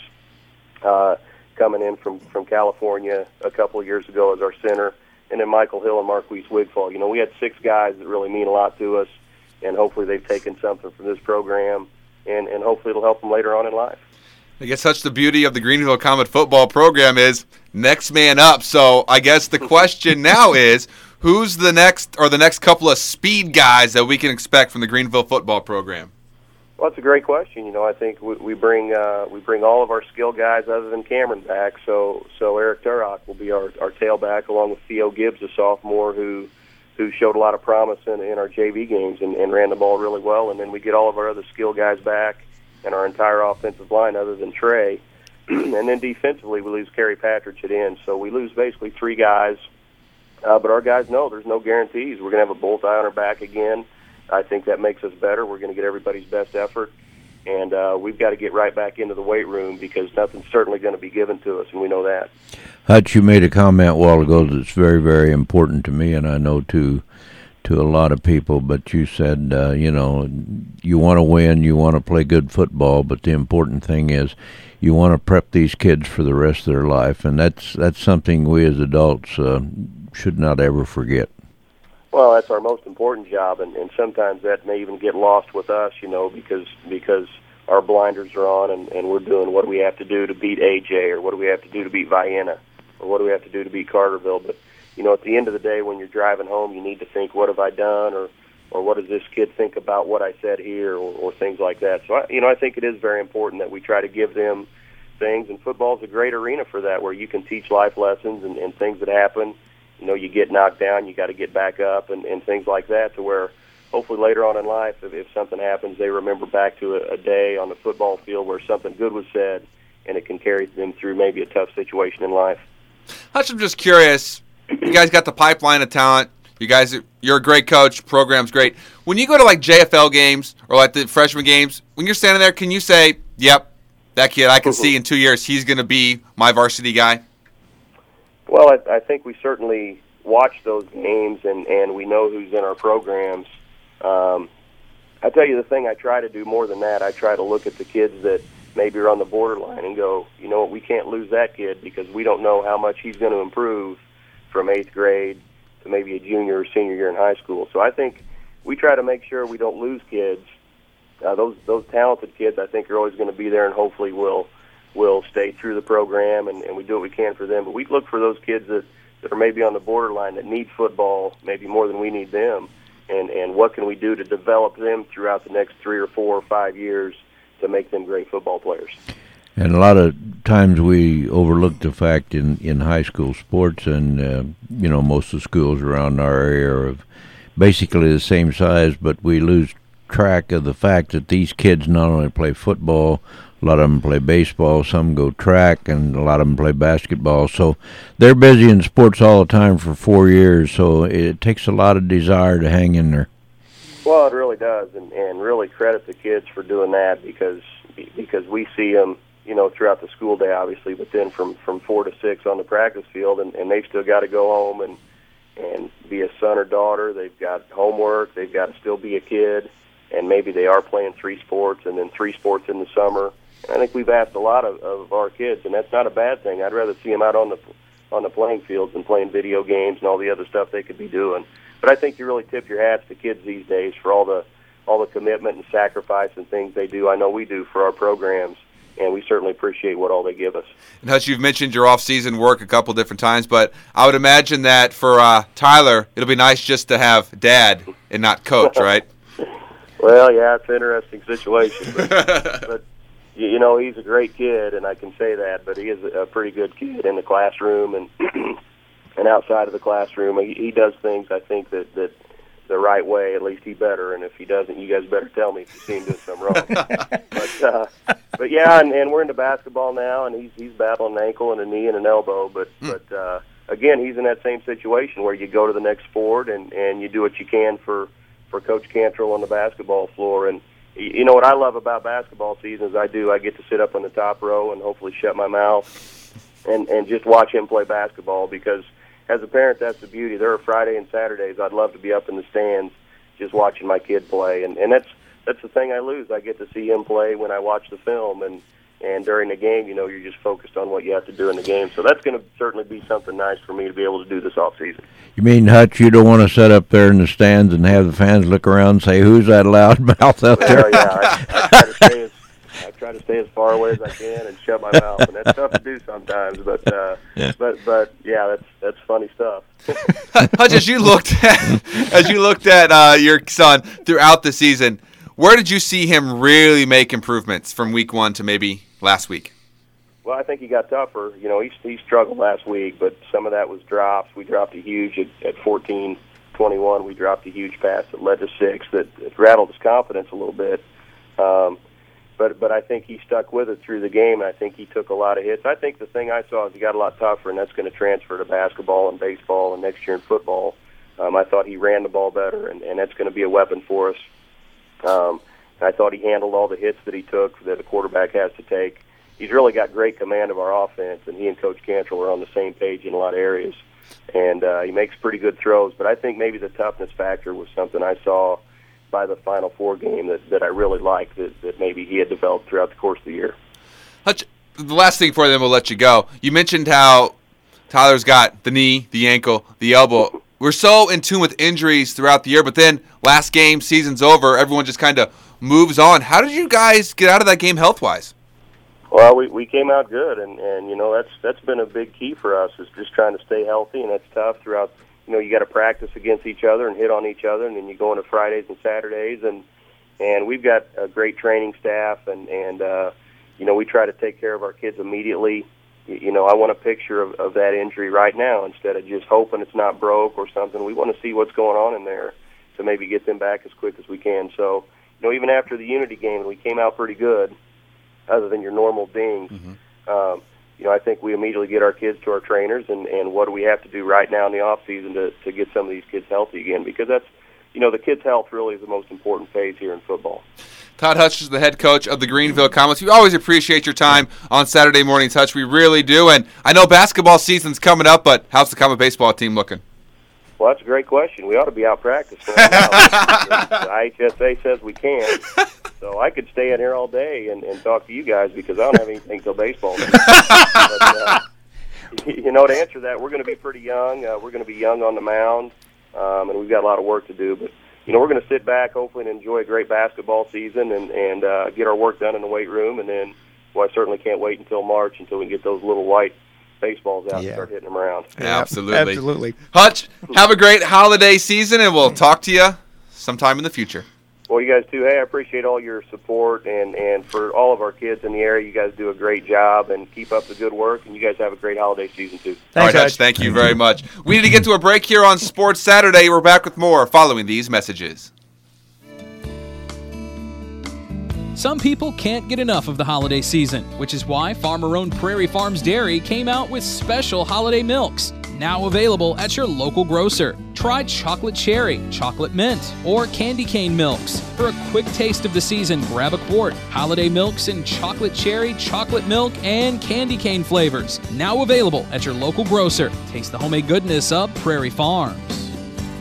uh, coming in from, from California a couple of years ago as our center, and then Michael Hill and Marquise Wigfall. You know, we had six guys that really mean a lot to us, and hopefully they've taken something from this program, and, and hopefully it'll help them later on in life. I guess that's the beauty of the Greenville Comet football program is next man up. So I guess the question now is, who's the next or the next couple of speed guys that we can expect from the Greenville football program? Well, it's a great question. You know, I think we, we bring uh, we bring all of our skill guys other than Cameron back. So so Eric Turok will be our, our tailback, along with Theo Gibbs, a sophomore who who showed a lot of promise in, in our J V games and, and ran the ball really well. And then we get all of our other skill guys back and our entire offensive line other than Trey. And then defensively, we lose Kerry Patridge at end. So we lose basically three guys. Uh, but our guys know there's no guarantees. We're going to have a bullseye on our back again. I think that makes us better. We're going to get everybody's best effort. And uh, we've got to get right back into the weight room because nothing's certainly going to be given to us, and we know that. Hutch, you made a comment a while ago that's very, very important to me, and I know to to a lot of people, but you said, uh, you know, you want to win, you want to play good football, but the important thing is you want to prep these kids for the rest of their life, and that's that's something we as adults uh, should not ever forget. Well, that's our most important job, and, and sometimes that may even get lost with us, you know, because because our blinders are on and, and we're doing what do we have to do to beat A J, or what do we have to do to beat Vienna, or what do we have to do to beat Carterville. But, you know, at the end of the day, when you're driving home, you need to think, what have I done, or, or what does this kid think about what I said here, or, or things like that. So, I, you know, I think it is very important that we try to give them things, and football is a great arena for that, where you can teach life lessons and, and things that happen. You know, you get knocked down, you got to get back up, and, and things like that, to where hopefully later on in life, if, if something happens, they remember back to a, a day on the football field where something good was said, and it can carry them through maybe a tough situation in life. Hutch, I'm just curious. You guys got the pipeline of talent. You guys, you're a great coach. Program's great. When you go to like J F L games or like the freshman games, when you're standing there, can you say, "Yep, that kid, I can see in two years he's going to be my varsity guy"? Well, I, I think we certainly watch those games, and, and we know who's in our programs. Um, I tell you the thing I try to do more than that, I try to look at the kids that maybe are on the borderline and go, you know what, we can't lose that kid because we don't know how much he's going to improve from eighth grade to maybe a junior or senior year in high school. So I think we try to make sure we don't lose kids. Uh, those those talented kids, I think, are always going to be there, and hopefully will will stay through the program, and, and we do what we can for them. But we look for those kids that, that are maybe on the borderline that need football maybe more than we need them, and, and what can we do to develop them throughout the next three or four or five years to make them great football players. And a lot of times we overlook the fact in, in high school sports, and, uh, you know, most of the schools around our area are of basically the same size, but we lose track of the fact that these kids not only play football, a lot of them play baseball, some go track, and a lot of them play basketball. So they're busy in sports all the time for four years, so it takes a lot of desire to hang in there. Well, it really does, and, and really credit the kids for doing that, because because we see them, you know, throughout the school day, obviously, but then from, from four to six on the practice field, and, and they've still got to go home and, and be a son or daughter. They've got homework. They've got to still be a kid, and maybe they are playing three sports and then three sports in the summer. And I think we've asked a lot of, of our kids, and that's not a bad thing. I'd rather see them out on the on the playing fields than playing video games and all the other stuff they could be doing. But I think you really tip your hats to kids these days for all the all the commitment and sacrifice and things they do. I know we do for our programs, and we certainly appreciate what all they give us. And Hutch, you've mentioned your off-season work a couple different times, but I would imagine that for uh, Tyler, it'll be nice just to have Dad and not Coach, right? Well, yeah, it's an interesting situation. But, but, you know, he's a great kid, and I can say that, but he is a pretty good kid in the classroom and and outside of the classroom. He, he does things, I think, that, that the right way. At least he better, and if he doesn't, you guys better tell me if you see him doing something wrong. but, uh, but, yeah, and, and we're into basketball now, and he's he's battling an ankle and a knee and an elbow. But, mm. but uh, again, he's in that same situation where you go to the next sport and, and you do what you can for, for Coach Cantrell on the basketball floor. And you know what I love about basketball season is I do. I get to sit up on the top row and hopefully shut my mouth and, and just watch him play basketball, because as a parent, that's the beauty. There are Friday and Saturdays I'd love to be up in the stands just watching my kid play. And, and that's that's the thing I lose. I get to see him play when I watch the film, and, and during the game, you know, you're just focused on what you have to do in the game. So that's going to certainly be something nice for me to be able to do this off season. You mean, Hutch, you don't want to sit up there in the stands and have the fans look around and say, who's that loud mouth out there? Well, yeah, I, I, try to stay as, I try to stay as far away as I can and shut my mouth, and that's tough to do sometimes. But, uh, yeah. but, but yeah, that's that's funny stuff. Hutch, as you looked at as you looked at uh, your son throughout the season, where did you see him really make improvements from week one to maybe last week? Well, I think he got tougher. You know, he, he struggled last week, but some of that was drops. We dropped a huge at, at fourteen twenty-one. We dropped a huge pass that led to six that, that rattled his confidence a little bit. Um, but but I think he stuck with it through the game, and I think he took a lot of hits. I think the thing I saw is he got a lot tougher, and that's going to transfer to basketball and baseball and next year in football. Um, I thought he ran the ball better, and, and that's going to be a weapon for us. Um, I thought he handled all the hits that he took that a quarterback has to take. He's really got great command of our offense, and he and Coach Cantrell are on the same page in a lot of areas. And uh, he makes pretty good throws, but I think maybe the toughness factor was something I saw by the Final Four game that, that I really liked, that, that maybe he had developed throughout the course of the year. Hutch, the last thing for them, we'll let you go. You mentioned how Tyler's got the knee, the ankle, the elbow. We're so in tune with injuries throughout the year, but then last game, season's over, everyone just kind of moves on. How did you guys get out of that game health-wise? Well, we, we came out good, and, and you know that's that's been a big key for us, is just trying to stay healthy, and that's tough throughout. You know, you got to practice against each other and hit on each other, and then you go into Fridays and Saturdays, and and we've got a great training staff, and and uh, you know we try to take care of our kids immediately. You know, I want a picture of, of that injury right now instead of just hoping it's not broke or something. We want to see what's going on in there to maybe get them back as quick as we can. So, you know, even after the Unity game, we came out pretty good, other than your normal dings. Mm-hmm. Um, you know, I think we immediately get our kids to our trainers, and, and what do we have to do right now in the off season to, to get some of these kids healthy again? Because that's, you know, the kids' health really is the most important phase here in football. Todd Hutch is the head coach of the Greenville Comets. We always appreciate your time on Saturday Morning Touch. We really do. And I know basketball season's coming up, but how's the Comet baseball team looking? Well, that's a great question. We ought to be out practicing right now. The I H S A says we can. So I could stay in here all day and, and talk to you guys because I don't have anything till baseball. but, uh, you know, to answer that, we're going to be pretty young. Uh, we're going to be young on the mound, um, and we've got a lot of work to do. But, you know, we're going to sit back, hopefully, and enjoy a great basketball season and, and uh, get our work done in the weight room. And then So I certainly can't wait until March until we can get those little white baseballs out Yeah. and start hitting them around. Yeah, absolutely. Absolutely. Hutch, have a great holiday season, and we'll talk to you sometime in the future. Well, you guys too. Hey, I appreciate all your support, and, and for all of our kids in the area, you guys do a great job, and keep up the good work, and you guys have a great holiday season too. Thanks, all right, Hutch, Hutch. thank you very much. We need to get to a break here on Sports Saturday. We're back with more following these messages. Some people can't get enough of the holiday season, which is why farmer-owned Prairie Farms Dairy came out with special holiday milks. Now available at your local grocer. Try chocolate cherry, chocolate mint, or candy cane milks. For a quick taste of the season, grab a quart. Holiday milks in chocolate cherry, chocolate milk, and candy cane flavors. Now available at your local grocer. Taste the homemade goodness of Prairie Farms.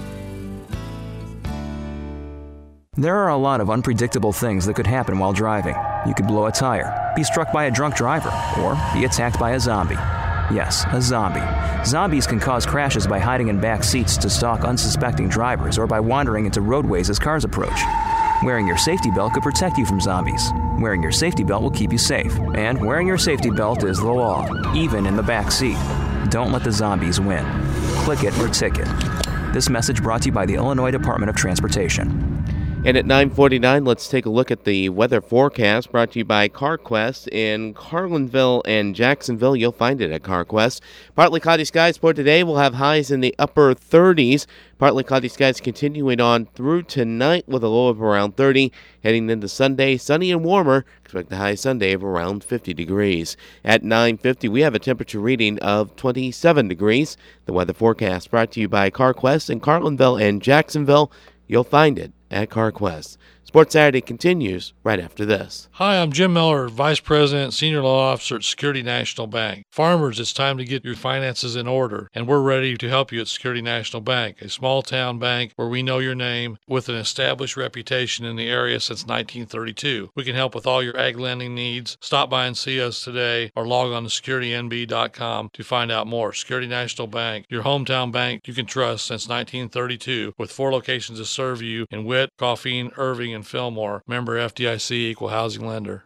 There are a lot of unpredictable things that could happen while driving. You could blow a tire, be struck by a drunk driver, or be attacked by a zombie. Yes, a zombie. Zombies can cause crashes by hiding in back seats to stalk unsuspecting drivers or by wandering into roadways as cars approach. Wearing your safety belt could protect you from zombies. Wearing your safety belt will keep you safe. And wearing your safety belt is the law, even in the back seat. Don't let the zombies win. Click it or ticket. This message brought to you by the Illinois Department of Transportation. And at nine forty-nine, let's take a look at the weather forecast brought to you by CarQuest in Carlinville and Jacksonville. You'll find it at CarQuest. Partly cloudy skies for today. We'll have highs in the upper thirties. Partly cloudy skies continuing on through tonight with a low of around thirty. Heading into Sunday, sunny and warmer. Expect the high Sunday of around fifty degrees. At nine fifty, we have a temperature reading of twenty-seven degrees. The weather forecast brought to you by CarQuest in Carlinville and Jacksonville. You'll find it at CarQuest. Sports Saturday continues right after this. Hi, I'm Jim Miller, Vice President, Senior Law Officer at Security National Bank. Farmers, it's time to get your finances in order, and we're ready to help you at Security National Bank, a small-town bank where we know your name with an established reputation in the area since nineteen thirty-two. We can help with all your ag lending needs. Stop by and see us today or log on to security n b dot com to find out more. Security National Bank, your hometown bank you can trust since nineteen thirty-two, with four locations to serve you in Witt, Coffeen, Irving, and Fillmore. Member F D I C, Equal Housing Lender.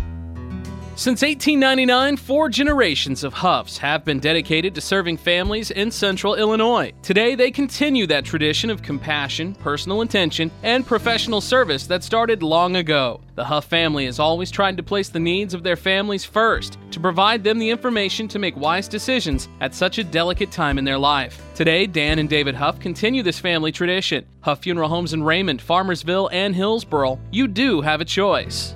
Since eighteen ninety-nine, four generations of Huffs have been dedicated to serving families in central Illinois. Today, they continue that tradition of compassion, personal attention, and professional service that started long ago. The Huff family has always tried to place the needs of their families first, to provide them the information to make wise decisions at such a delicate time in their life. Today, Dan and David Huff continue this family tradition. Huff Funeral Homes in Raymond, Farmersville, and Hillsboro. You do have a choice.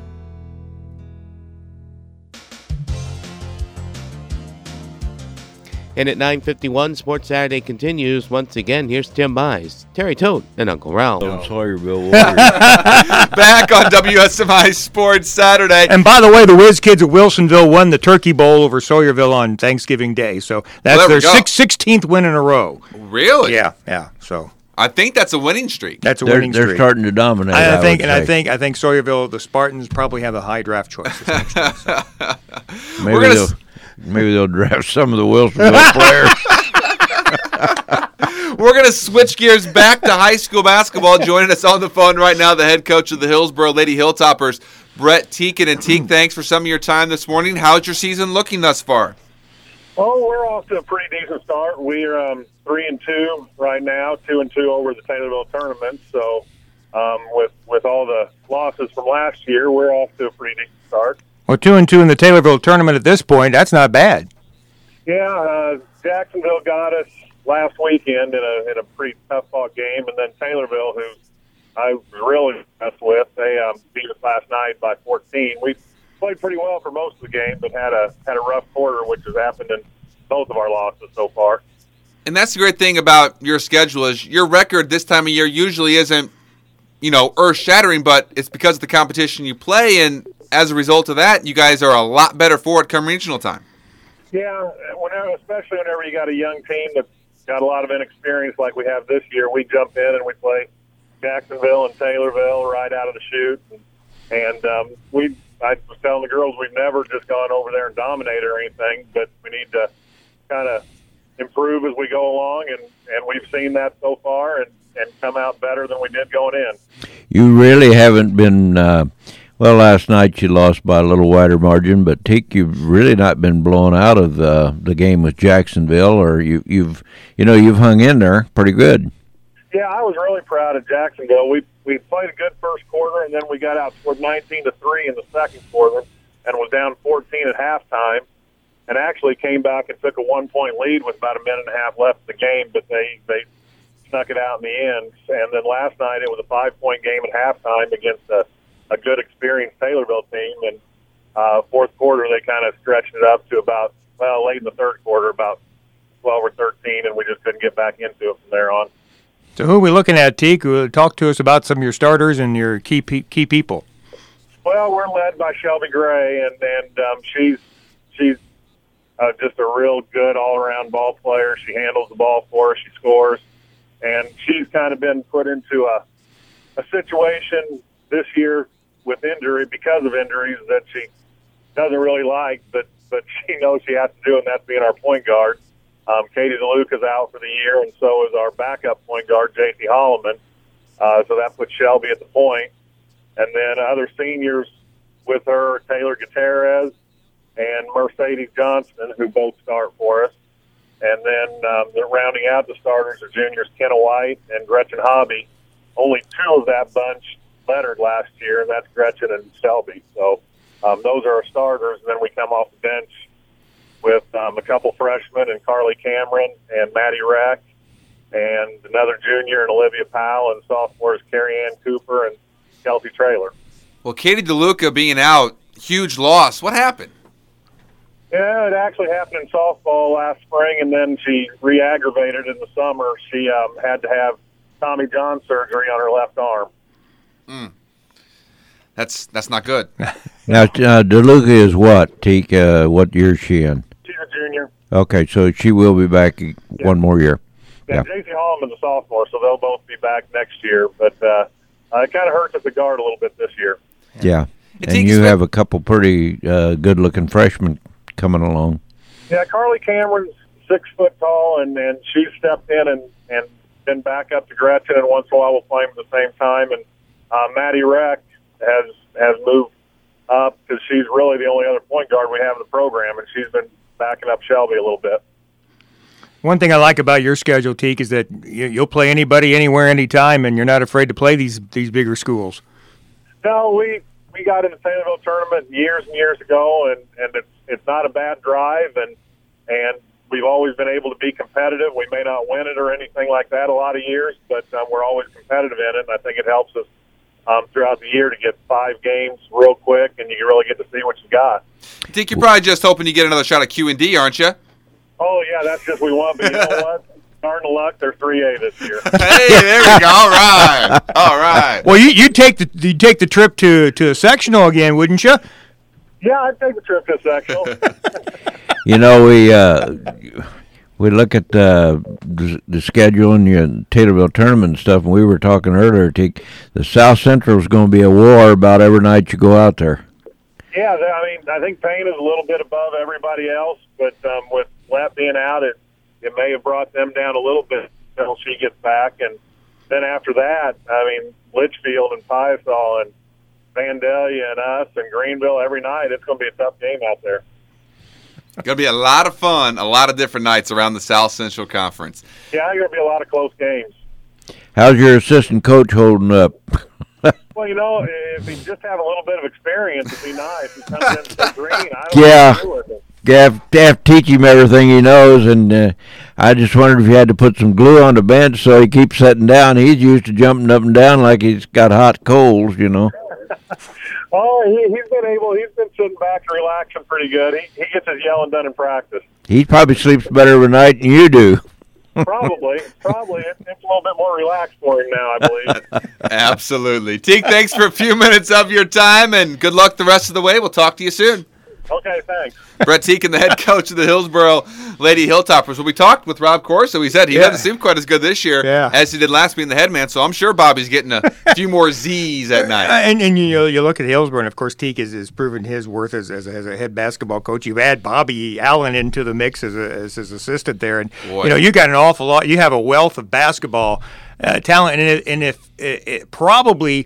And at nine fifty-one, Sports Saturday continues. Once again, here's Tim Mize, Terry Tote, and Uncle Ralph. Sawyerville Back on W S M I Sports Saturday. And by the way, the Whiz Kids of Wilsonville won the Turkey Bowl over Sawyerville on Thanksgiving Day. So that's Well, there their we go. six, sixteenth win in a row. Really? Yeah, yeah. So I think that's a winning streak. that's a They're, winning they're streak. starting to dominate. I, I think, would and I say. think, I think Sawyerville, the Spartans probably have a high draft choice this next year. So. maybe We're gonna they'll s- maybe they'll draft some of the Wilsonville players. We're going to switch gears back to high school basketball. Joining us on the phone right now, the head coach of the Hillsboro Lady Hilltoppers, Brett Teakin. And Teak, thanks for some of your time this morning. How's your season looking thus far? Oh, we're off to a pretty decent start. We're um, three and two right now, two and two over the Taylorville tournament. So, um, with with all the losses from last year, we're off to a pretty decent start. Well, two and two in the Taylorville tournament at this point. That's not bad. Yeah, uh, Jacksonville got us last weekend in a in a pretty tough fought game, and then Taylorville, who I was really impressed with, they um, beat us last night by fourteen. We played pretty well for most of the game, but had a had a rough quarter, which has happened in both of our losses so far. And that's the great thing about your schedule is your record this time of year usually isn't, you know, earth-shattering, but it's because of the competition you play, and as a result of that, you guys are a lot better for it come regional time. Yeah, whenever, especially whenever you got a young team that's got a lot of inexperience like we have this year, we jump in and we play Jacksonville and Taylorville right out of the chute. And, and um, we, I was telling the girls we've never just gone over there and dominated or anything, but we need to kind of improve as we go along, and, and we've seen that so far and, and come out better than we did going in. You really haven't been uh, Well, last night you lost by a little wider margin, but Teak, you've really not been blown out of the the game with Jacksonville, or you, you've you know you've hung in there pretty good. Yeah, I was really proud of Jacksonville. We we played a good first quarter, and then we got outscored nineteen to three in the second quarter, and was down fourteen at halftime, and actually came back and took a one point lead with about a minute and a half left in the game, but they they snuck it out in the end. And then last night it was a five point game at halftime against a a good, experienced Taylorville team, and uh, fourth quarter they kind of stretched it up to about, well, late in the third quarter, about twelve or thirteen, and we just couldn't get back into it from there on. So who are we looking at, Teak? Talk to us about some of your starters and your key pe- key people. Well, we're led by Shelby Gray, and, and um, she's she's uh, just a real good all-around ball player. She handles the ball for us. She scores, and she's kind of been put into a, a situation this year with injury, because of injuries, that she doesn't really like, but but she knows she has to do, and that's being our point guard. Um, Katie DeLuca is out for the year, and so is our backup point guard, J T Holloman. Uh, so that puts Shelby at the point. And then other seniors with her, Taylor Gutierrez and Mercedes Johnston, who both start for us. And then um, they're rounding out the starters are juniors Kenna White and Gretchen Hobby. Only two of that bunch lettered last year, and that's Gretchen and Shelby. So um, those are our starters, and then we come off the bench with um, a couple freshmen and Carly Cameron and Maddie Reck and another junior and Olivia Powell, and sophomores Carrie Ann Cooper and Kelsey Traylor. Well, Katie DeLuca being out, huge loss. What happened? Yeah, it actually happened in softball last spring, and then she re-aggravated in the summer. She um, had to have Tommy John surgery on her left arm. Mm. That's that's not good. Now, uh, DeLuca is what, Teak? Uh, what year is she in? She's a junior. Okay, so she will be back yeah. one more year. Yeah, yeah. J C Holloman's a sophomore, so they'll both be back next year. But uh, uh, it kind of hurts at the guard a little bit this year. Yeah, it and you have a couple pretty uh, good-looking freshmen coming along. Yeah, Carly Cameron's six foot tall, and, and she's stepped in and, and been back up to Gretchen, and once in a while we'll play them at the same time. And uh, Maddie Reck has has moved up because she's really the only other point guard we have in the program, and she's been backing up Shelby a little bit. One thing I like about your schedule, Teak, is that you'll play anybody, anywhere, anytime, and you're not afraid to play these these bigger schools. No, we we got in the Taylorville tournament years and years ago, and, and it's it's not a bad drive, and and we've always been able to be competitive. We may not win it or anything like that a lot of years, but um, we're always competitive in it, and I think it helps us um, throughout the year to get five games real quick, and you really get to see what you got. I think you're probably just hoping you get another shot at Q and D, aren't you? Oh, yeah, that's just we want, but you know what? Starting to luck, they're three A this year. Hey, there we go. All right. All right. Well, you you take the you take the trip to, to a sectional again, wouldn't you? Yeah, I'd take the trip to a sectional. You know, we uh, we look at uh, the, the schedule and the Taylorville tournament and stuff, and we were talking earlier, Teak, the South Central is going to be a war about every night you go out there. Yeah, I mean, I think Payne is a little bit above everybody else, but um, with Lett being out, it it may have brought them down a little bit until she gets back. And then after that, I mean, Litchfield and Fiesole and Vandalia and us and Greenville every night, it's going to be a tough game out there. It's going to be a lot of fun, a lot of different nights around the South Central Conference. Yeah, there's going to be a lot of close games. How's your assistant coach holding up? Well, you know, if he just have a little bit of experience, it'd be nice. He comes in so green. I don't yeah. know what to do with it. You have, to have to teach him everything he knows, and uh, I just wondered if you had to put some glue on the bench so he keeps sitting down. He's used to jumping up and down like he's got hot coals, you know. Oh, he, he's been able, he's been sitting back and relaxing pretty good. He, he gets his yelling done in practice. He probably sleeps better every night than you do. Probably, probably. It's, it's a little bit more relaxed for him now, I believe. Absolutely. Teak, thanks for a few minutes of your time, and good luck the rest of the way. We'll talk to you soon. Okay, thanks. Brett Teakin, the head coach of the Hillsboro Lady Hilltoppers. Well, we talked with Rob Corso. He said he yeah. doesn't seem quite as good this year yeah. as he did last being the head man, so I'm sure Bobby's getting a few more Z's at night. Uh, and and you know, you look at Hillsboro, and of course Teak has, has proven his worth as, as, a, as a head basketball coach. You add Bobby Allen into the mix as, a, as his assistant there, and Boy. you know you got an awful lot. You have a wealth of basketball uh, talent, and, it, and if it, it probably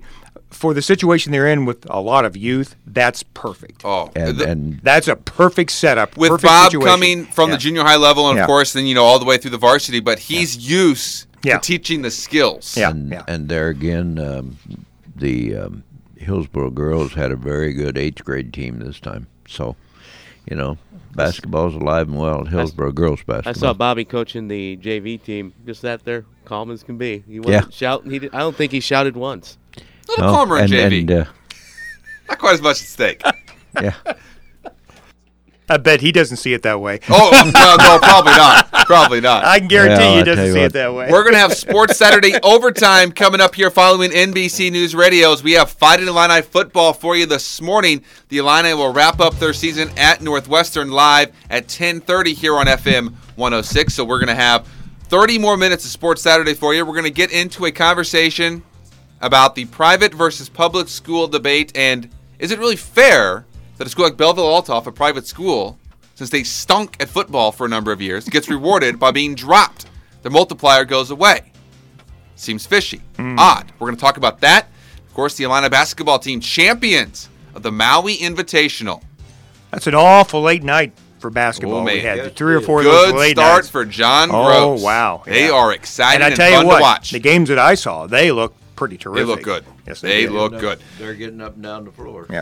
for the situation they're in with a lot of youth, that's perfect. Oh, And, the- and That's a perfect setup. with perfect Bob situation. coming from Yeah. the junior high level, and Yeah. of course, then you know all the way through the varsity. But he's used Yeah. to teaching the skills. Yeah. and, and there again, um, the um, Hillsborough girls had a very good eighth grade team this time. So, you know, basketball's alive and well at Hillsborough girls basketball. I saw Bobby coaching the J V team. Just sat there, calm as can be. He wasn't Yeah. shouting. He did, I don't think he shouted once. A little No, calmer in and, J V. and, uh, Not quite as much at stake. yeah. I bet he doesn't see it that way. Oh, no, no, probably not. Probably not. I can guarantee Well, he I tell doesn't you see what. it that way. We're going to have Sports Saturday Overtime coming up here following N B C News Radios. We have Fighting Illini football for you this morning. The Illini will wrap up their season at Northwestern live at ten thirty here on F M one oh six. So we're going to have thirty more minutes of Sports Saturday for you. We're going to get into a conversation about the private versus public school debate, and is it really fair that a school like Belleville-Althoff, a private school, since they stunk at football for a number of years, gets rewarded by being dropped? The multiplier goes away. Seems fishy. Odd. We're going to talk about that. Of course, the Illini basketball team, champions of the Maui Invitational. That's an awful late night for basketball. Oh, man. We had Yes, three or four of those Good late start nights. for John Oh, Gross. wow. They Yeah. are exciting And and, I tell fun you what, to watch. the games that I saw, they look pretty They terrific. look good. Yes, they did. look good. They're getting up and down the floor. Yeah.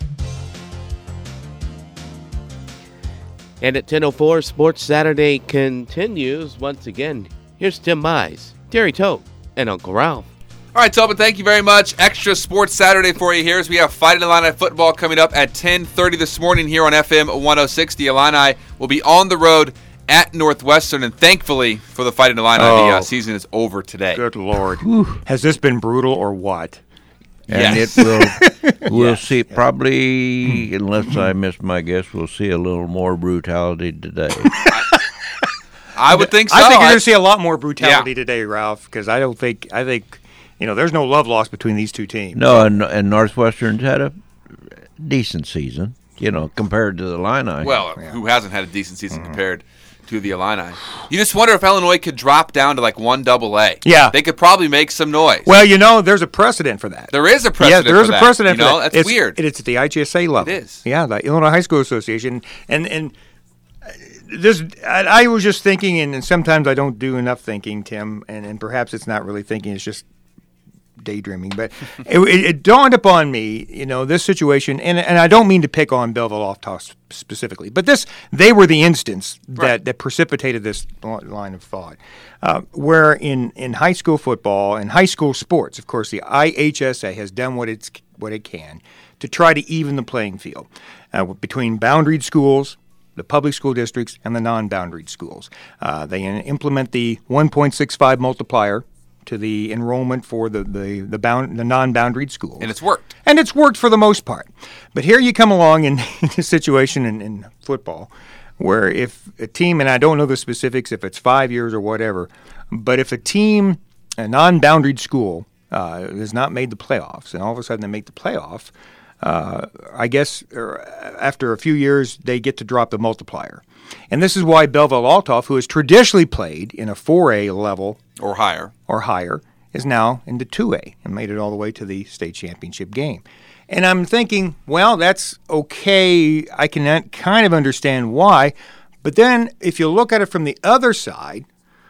And at ten oh four, Sports Saturday continues. Once again, here's Tim Mize, Terry Tote, and Uncle Ralph. All right, Tobin, thank you very much. Extra Sports Saturday for you here as we have Fighting Illini football coming up at ten thirty this morning here on F M one oh six. The Illini will be on the road at Northwestern, and thankfully for the Fighting Illini, Oh. the uh, season is over today. Good Lord. Has this been brutal or what? And Yes. it will, we'll Yes. see, probably, unless I miss my guess, we'll see a little more brutality today. I would think so. I think you're I- going to see a lot more brutality Yeah. today, Ralph, because I don't think, I think, you know, there's no love lost between these two teams. No, and, and Northwestern's had a decent season, you know, compared to the Illini. Well, who hasn't had a decent season compared to the Illini? You just wonder if Illinois could drop down to like one double A. Yeah. They could probably make some noise. Well, you know, there's a precedent for that. there is a precedent Yeah, there is for a that, precedent you for know? that. That's it's, weird. It's at the I G S A level. It is. Yeah, the Illinois High School Association. And and uh, this, I, I was just thinking, and, and sometimes I don't do enough thinking, Tim, and, and perhaps it's not really thinking, it's just daydreaming. But it, it, it dawned upon me, you know, this situation, and and I don't mean to pick on Belleville-Althoff specifically, but this, they were the instance that, Right. that precipitated this li- line of thought. Uh, where in, in high school football and high school sports, of course, the I H S A has done what it's what it can to try to even the playing field uh, between boundaried schools, the public school districts, and the non-boundaried schools. Uh, they in- implement the one point six five multiplier to the enrollment for the the the, bound, the non-boundaried schools. And it's worked. And it's worked for the most part. But here you come along in, in a situation in, in football where if a team, and I don't know the specifics, if it's five years or whatever, but if a team, a non-boundaried school, uh, has not made the playoffs, and all of a sudden they make the playoff, uh, I guess er, after a few years they get to drop the multiplier. And this is why Belleville-Althoff, who has traditionally played in a four A level Or higher. or higher, is now into two A and made it all the way to the state championship game. And I'm thinking, well, that's okay. I can kind of understand why. But then if you look at it from the other side,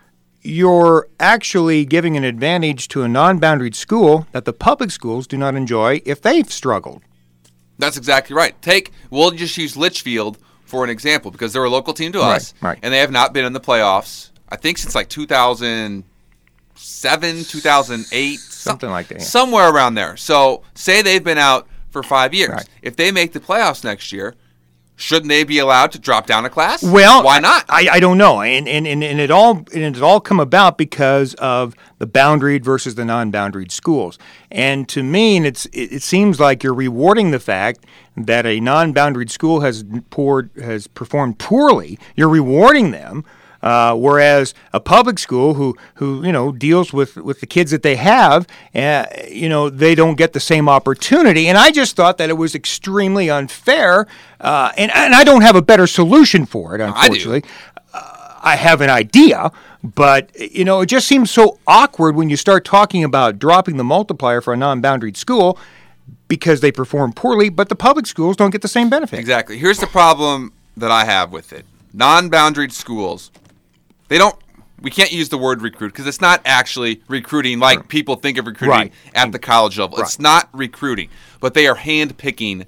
you're actually giving an advantage to a non-boundaried school that the public schools do not enjoy if they've struggled. That's exactly right. Take, we'll just use Litchfield for an example because they're a local team to Right, us. right. And they have not been in the playoffs, I think, since like two thousand seven, two thousand eight. Something like that, yeah. Somewhere around there. So say they've been out for five years. Right. If they make the playoffs next year, shouldn't they be allowed to drop down a class? Well, why not? I, I don't know, and and, and and it all and it's all come about because of the boundaried versus the non-boundaried schools. And to me, it's it, it seems like you're rewarding the fact that a non-boundaried school has poured has performed poorly. You're rewarding them. Uh, whereas a public school who, who you know deals with, with the kids that they have, uh, you know they don't get the same opportunity. And I just thought that it was extremely unfair. Uh, and and I don't have a better solution for it, unfortunately. Uh, I have an idea, but, you know, it just seems so awkward when you start talking about dropping the multiplier for a non-boundaried school because they perform poorly, but the public schools don't get the same benefit. Exactly. Here's the problem that I have with it. Non-boundaried schools, they don't, we can't use the word recruit because it's not actually recruiting like right. people think of recruiting right. at the college level. Right. It's not recruiting, but they are hand-picking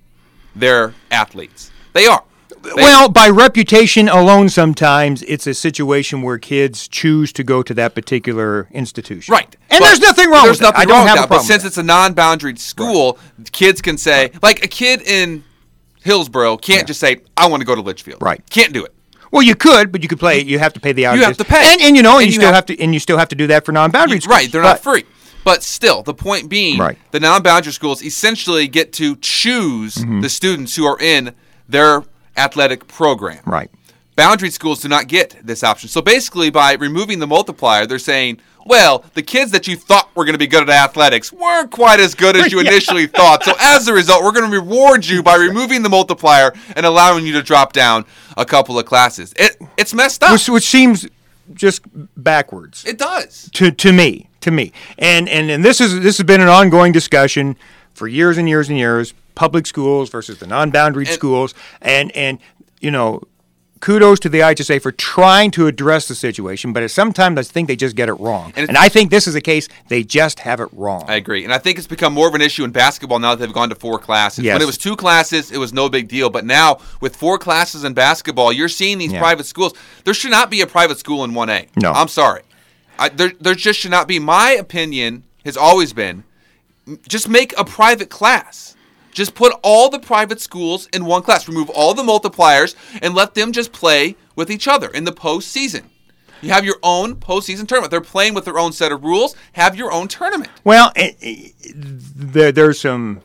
their athletes. They are. They well, by reputation alone, sometimes it's a situation where kids choose to go to that particular institution. Right. And there's nothing wrong there's with nothing that. Wrong I don't with have that. a But since it's a non-boundaried school, right. kids can say, like a kid in Hillsboro can't yeah. just say, I want to go to Litchfield. Right. Can't do it. Well, you could, but you could play. You have to pay the hours. You have to pay, and, and you know, and, and you, you still have, have to, and you still have to do that for non-boundary schools. Right, they're but, not free. But still, the point being, right. the non-boundary schools essentially get to choose mm-hmm. the students who are in their athletic program. Right. Boundary schools do not get this option. So basically, by removing the multiplier, they're saying, well, the kids that you thought were going to be good at athletics weren't quite as good as you yeah. initially thought. So as a result, we're going to reward you by removing the multiplier and allowing you to drop down a couple of classes. It It's messed up. Which, which seems just backwards. It does. To to me. To me. And, and and this is this has been an ongoing discussion for years and years and years. Public schools versus the non-boundary schools. And, and, you know, kudos to the I H S A for trying to address the situation, but sometimes I think they just get it wrong. And, and I think this is a case they just have it wrong. I agree. And I think it's become more of an issue in basketball now that they've gone to four classes. Yes. When it was two classes, it was no big deal. But now with four classes in basketball, you're seeing these yeah. private schools. There should not be a private school in one A. No. I'm sorry. I, there, there just should not be. My opinion has always been just make a private class. Just put all the private schools in one class. Remove all the multipliers and let them just play with each other in the postseason. You have your own postseason tournament. They're playing with their own set of rules. Have your own tournament. Well, it, it, there, there's some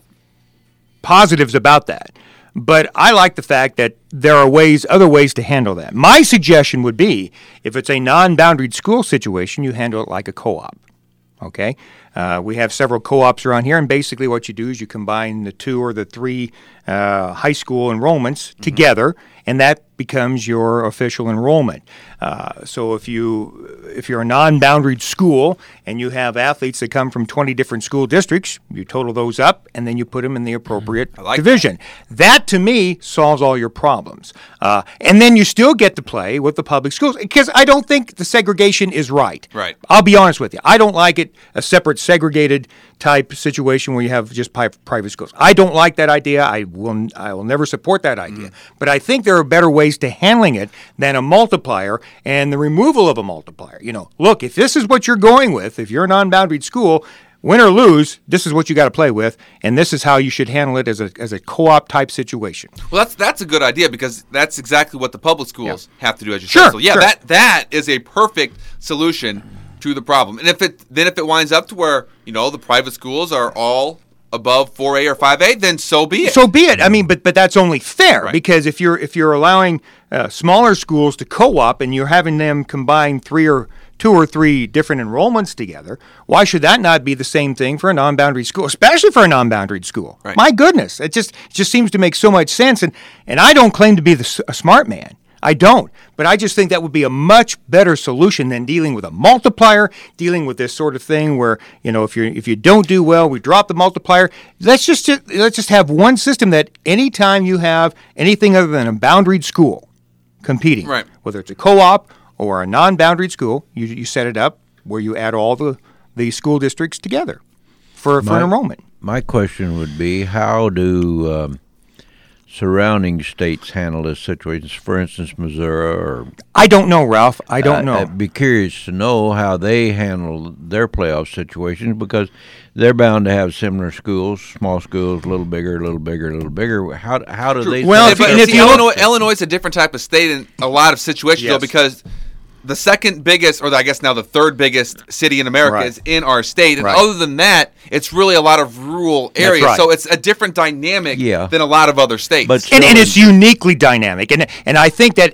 positives about that. But I like the fact that there are ways, other ways to handle that. My suggestion would be, if it's a non-boundaried school situation, you handle it like a co-op. Okay? Uh, we have several co-ops around here, and basically what you do is you combine the two or the three uh, high school enrollments mm-hmm. together, and that becomes your official enrollment. Uh, so if you if you're a non-boundaried school and you have athletes that come from twenty different school districts, you total those up and then you put them in the appropriate I like division. That. that to me solves all your problems. Uh, and then you still get to play with the public schools, because I don't think the segregation is right. Right. I'll be honest with you. I don't like it a separate segregated type situation where you have just pi- private schools. I don't like that idea. I will I will never support that idea. Mm. But I think there are better ways to handling it than a multiplier and the removal of a multiplier. You know, look, if this is what you're going with, if you're a non-boundaried school, win or lose, this is what you got to play with, and this is how you should handle it as a as a co-op type situation. Well, that's that's a good idea, because that's exactly what the public schools yeah. have to do, as you sure, said. So yeah, sure. that that is a perfect solution to the problem. And if it then if it winds up to where, you know, the private schools are all above four A or five A, then so be it. So be it. I mean, but but that's only fair, right. because if you're if you're allowing uh, smaller schools to co-op and you're having them combine three or two or three different enrollments together, why should that not be the same thing for a non-boundary school, especially for a non-boundary school? Right. My goodness, it just it just seems to make so much sense. And and I don't claim to be the, a smart man. I don't, but I just think that would be a much better solution than dealing with a multiplier, dealing with this sort of thing where, you know, if you if you don't do well, we drop the multiplier. Let's just let's just have one system that anytime you have anything other than a boundaried school competing, right. whether it's a co-op or a non-boundaried school, you you set it up where you add all the, the school districts together for, for my, an enrollment. My question would be, how do um, surrounding states handle this situation? For instance, Missouri or... I don't know, Ralph. I don't uh, know. I'd be curious to know how they handle their playoff situations, because they're bound to have similar schools, small schools, a little bigger, a little bigger, a little bigger. How how do they... Well, yeah, if, but if see, you Illinois, look, Illinois is a different type of state in a lot of situations, yes. though, because the second biggest, or I guess now the third biggest city in America right. is in our state. And right. other than that, it's really a lot of rural areas. Right. So it's a different dynamic yeah. than a lot of other states. But and, and it's uniquely dynamic. And and I think that it,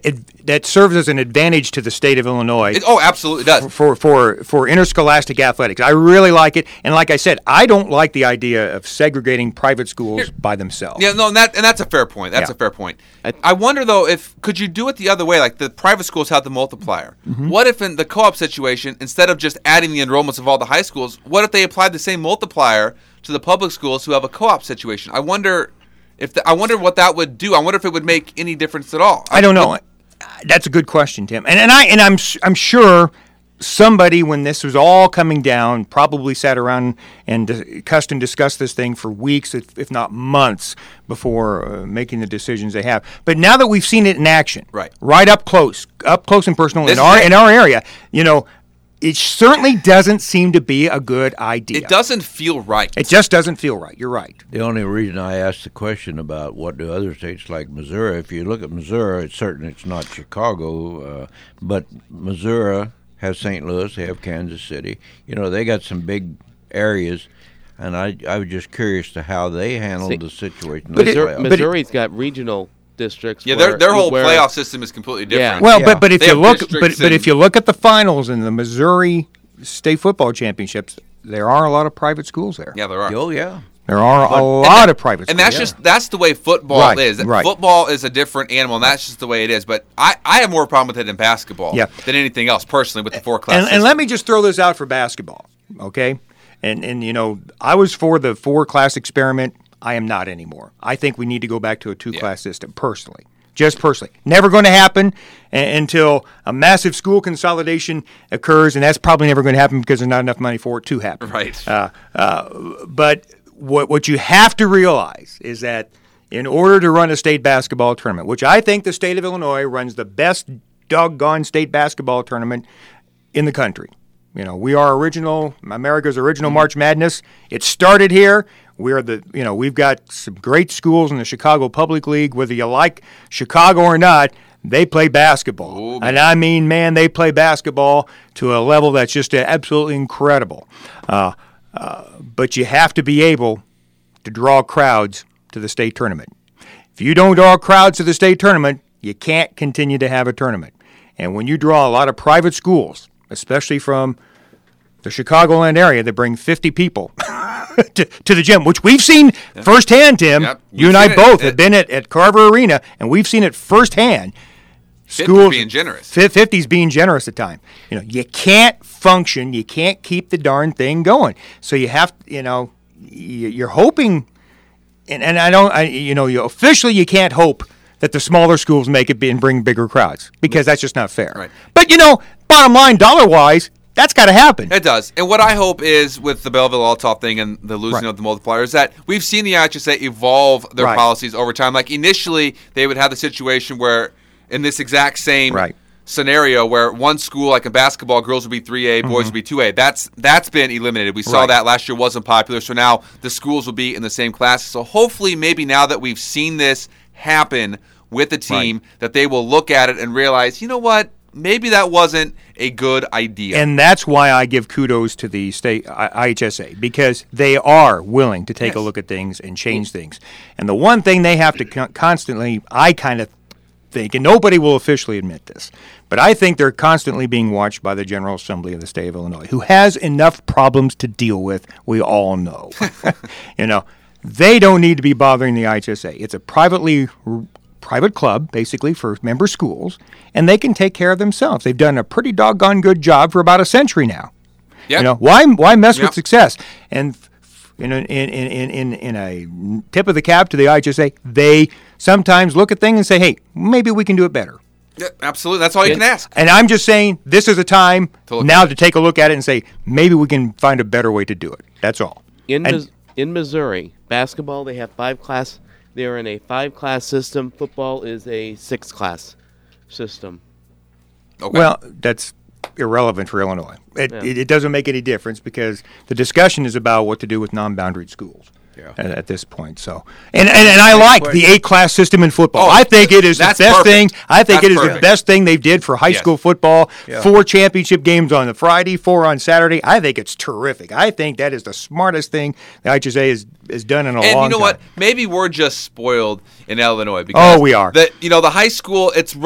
that serves as an advantage to the state of Illinois. It, oh, absolutely does. For, for for interscholastic athletics. I really like it. And like I said, I don't like the idea of segregating private schools Here, by themselves. Yeah, no, and, that, and that's a fair point. That's yeah. a fair point. I, I wonder, though, if could you do it the other way? Like the private schools have the multiplier. Mm-hmm. What if in the co-op situation, instead of just adding the enrollments of all the high schools, what if they applied the same multiplier to the public schools who have a co-op situation? I wonder if the, I wonder what that would do. I wonder if it would make any difference at all. I don't know. Would, That's a good question, Tim. And and I and I'm I'm sure somebody, when this was all coming down, probably sat around and discussed and discussed this thing for weeks, if, if not months, before uh, making the decisions they have. But now that we've seen it in action, right, right up close, up close and personal this in our in our area, you know, it certainly doesn't seem to be a good idea. It doesn't feel right. It just doesn't feel right. You're right. The only reason I asked the question about what do other states like Missouri, if you look at Missouri, it's certain it's not Chicago, uh, but Missouri has Saint Louis, they have Kansas City. You know, they got some big areas, and I I was just curious to how they handled See, the situation. But it, Missouri's got regional districts. Yeah, where, their their whole where, playoff system is completely different. Yeah. Well, yeah. but but if they you look, but but but if you look at the finals in the Missouri State Football Championships, there are a lot of private schools there. Yeah, there are. Oh, yeah. There are but, a lot that, of private schools. And that's yeah. just that's the way football right, is. Right. Football is a different animal, and that's just the way it is. But I, I have more problem with it than basketball yeah. than anything else, personally, with the four class and, system. and let me just throw this out for basketball, okay? And, and you know, I was for the four-class experiment. I am not anymore. I think we need to go back to a two-class yeah. system, personally. Just personally. Never going to happen a- until a massive school consolidation occurs, and that's probably never going to happen because there's not enough money for it to happen. Right. Uh, uh, but what what you have to realize is that in order to run a state basketball tournament, which I think the state of Illinois runs the best doggone state basketball tournament in the country. You know, we are original, America's original March Madness. It started here. We're the, you know, we've got some great schools in the Chicago Public League. Whether you like Chicago or not, they play basketball. Ooh, and I mean, man, they play basketball to a level that's just absolutely incredible. Uh, uh, but you have to be able to draw crowds to the state tournament. If you don't draw crowds to the state tournament, you can't continue to have a tournament. And when you draw a lot of private schools, especially from the Chicagoland area that bring fifty people to, to the gym, which we've seen yeah. firsthand, Tim. Yep. You and I both it. have been at, at Carver Arena, and we've seen it firsthand. Schools being generous. fifties being generous at time. You know, you can't function, you can't keep the darn thing going. So you have, you know, you're hoping, and, and I don't, I, you know, you officially you can't hope that the smaller schools make it and bring bigger crowds because that's just not fair. Right. But, you know, bottom line, dollar-wise, that's got to happen. It does. And what I hope is with the Belleville-Althoff thing and the losing right. of the multiplier is that we've seen the I H S A evolve their right. policies over time. Like initially, they would have the situation where in this exact same right. scenario where one school, like in basketball, girls would be three A, boys mm-hmm. would be two A. That's that's been eliminated. We saw right. that last year wasn't popular, so now the schools will be in the same classes. So hopefully maybe now that we've seen this happen with the team, right. that they will look at it and realize, you know what, maybe that wasn't a good idea. And that's why I give kudos to the state I H S A, because they are willing to take yes. a look at things and change things. And the one thing they have to con- constantly, I kind of think, and nobody will officially admit this, but I think they're constantly being watched by the General Assembly of the state of Illinois, who has enough problems to deal with, we all know. You know, they don't need to be bothering the I H S A. It's a privately private club, basically, for member schools, and they can take care of themselves. They've done a pretty doggone good job for about a century now. Yep. You know, why why mess yep. with success? And in a, in, in, in, in a tip of the cap to the I H S A, they sometimes look at things and say, hey, maybe we can do it better. Yeah, absolutely. That's all you and, can ask. And I'm just saying this is a time to now to take a look at it and say, maybe we can find a better way to do it. That's all. In, and, Mis- in Missouri, basketball, they have five class. They're in a five-class system. Football is a six-class system. Okay. Well, that's irrelevant for Illinois. It, Yeah. it, it doesn't make any difference because the discussion is about what to do with non-boundaried schools. Yeah. At, at this point, so and, and and I like the eight-class system in football. Oh, I think it is the best perfect. thing. I think That's it is perfect. the best thing they did for high Yes. school football. Yeah. Four championship games on the Friday, four on Saturday. I think it's terrific. I think that is the smartest thing the I H S A has, has done in a And long time. you know what? Maybe we're just spoiled in Illinois because Oh, we are. The, you know, the high school, it's run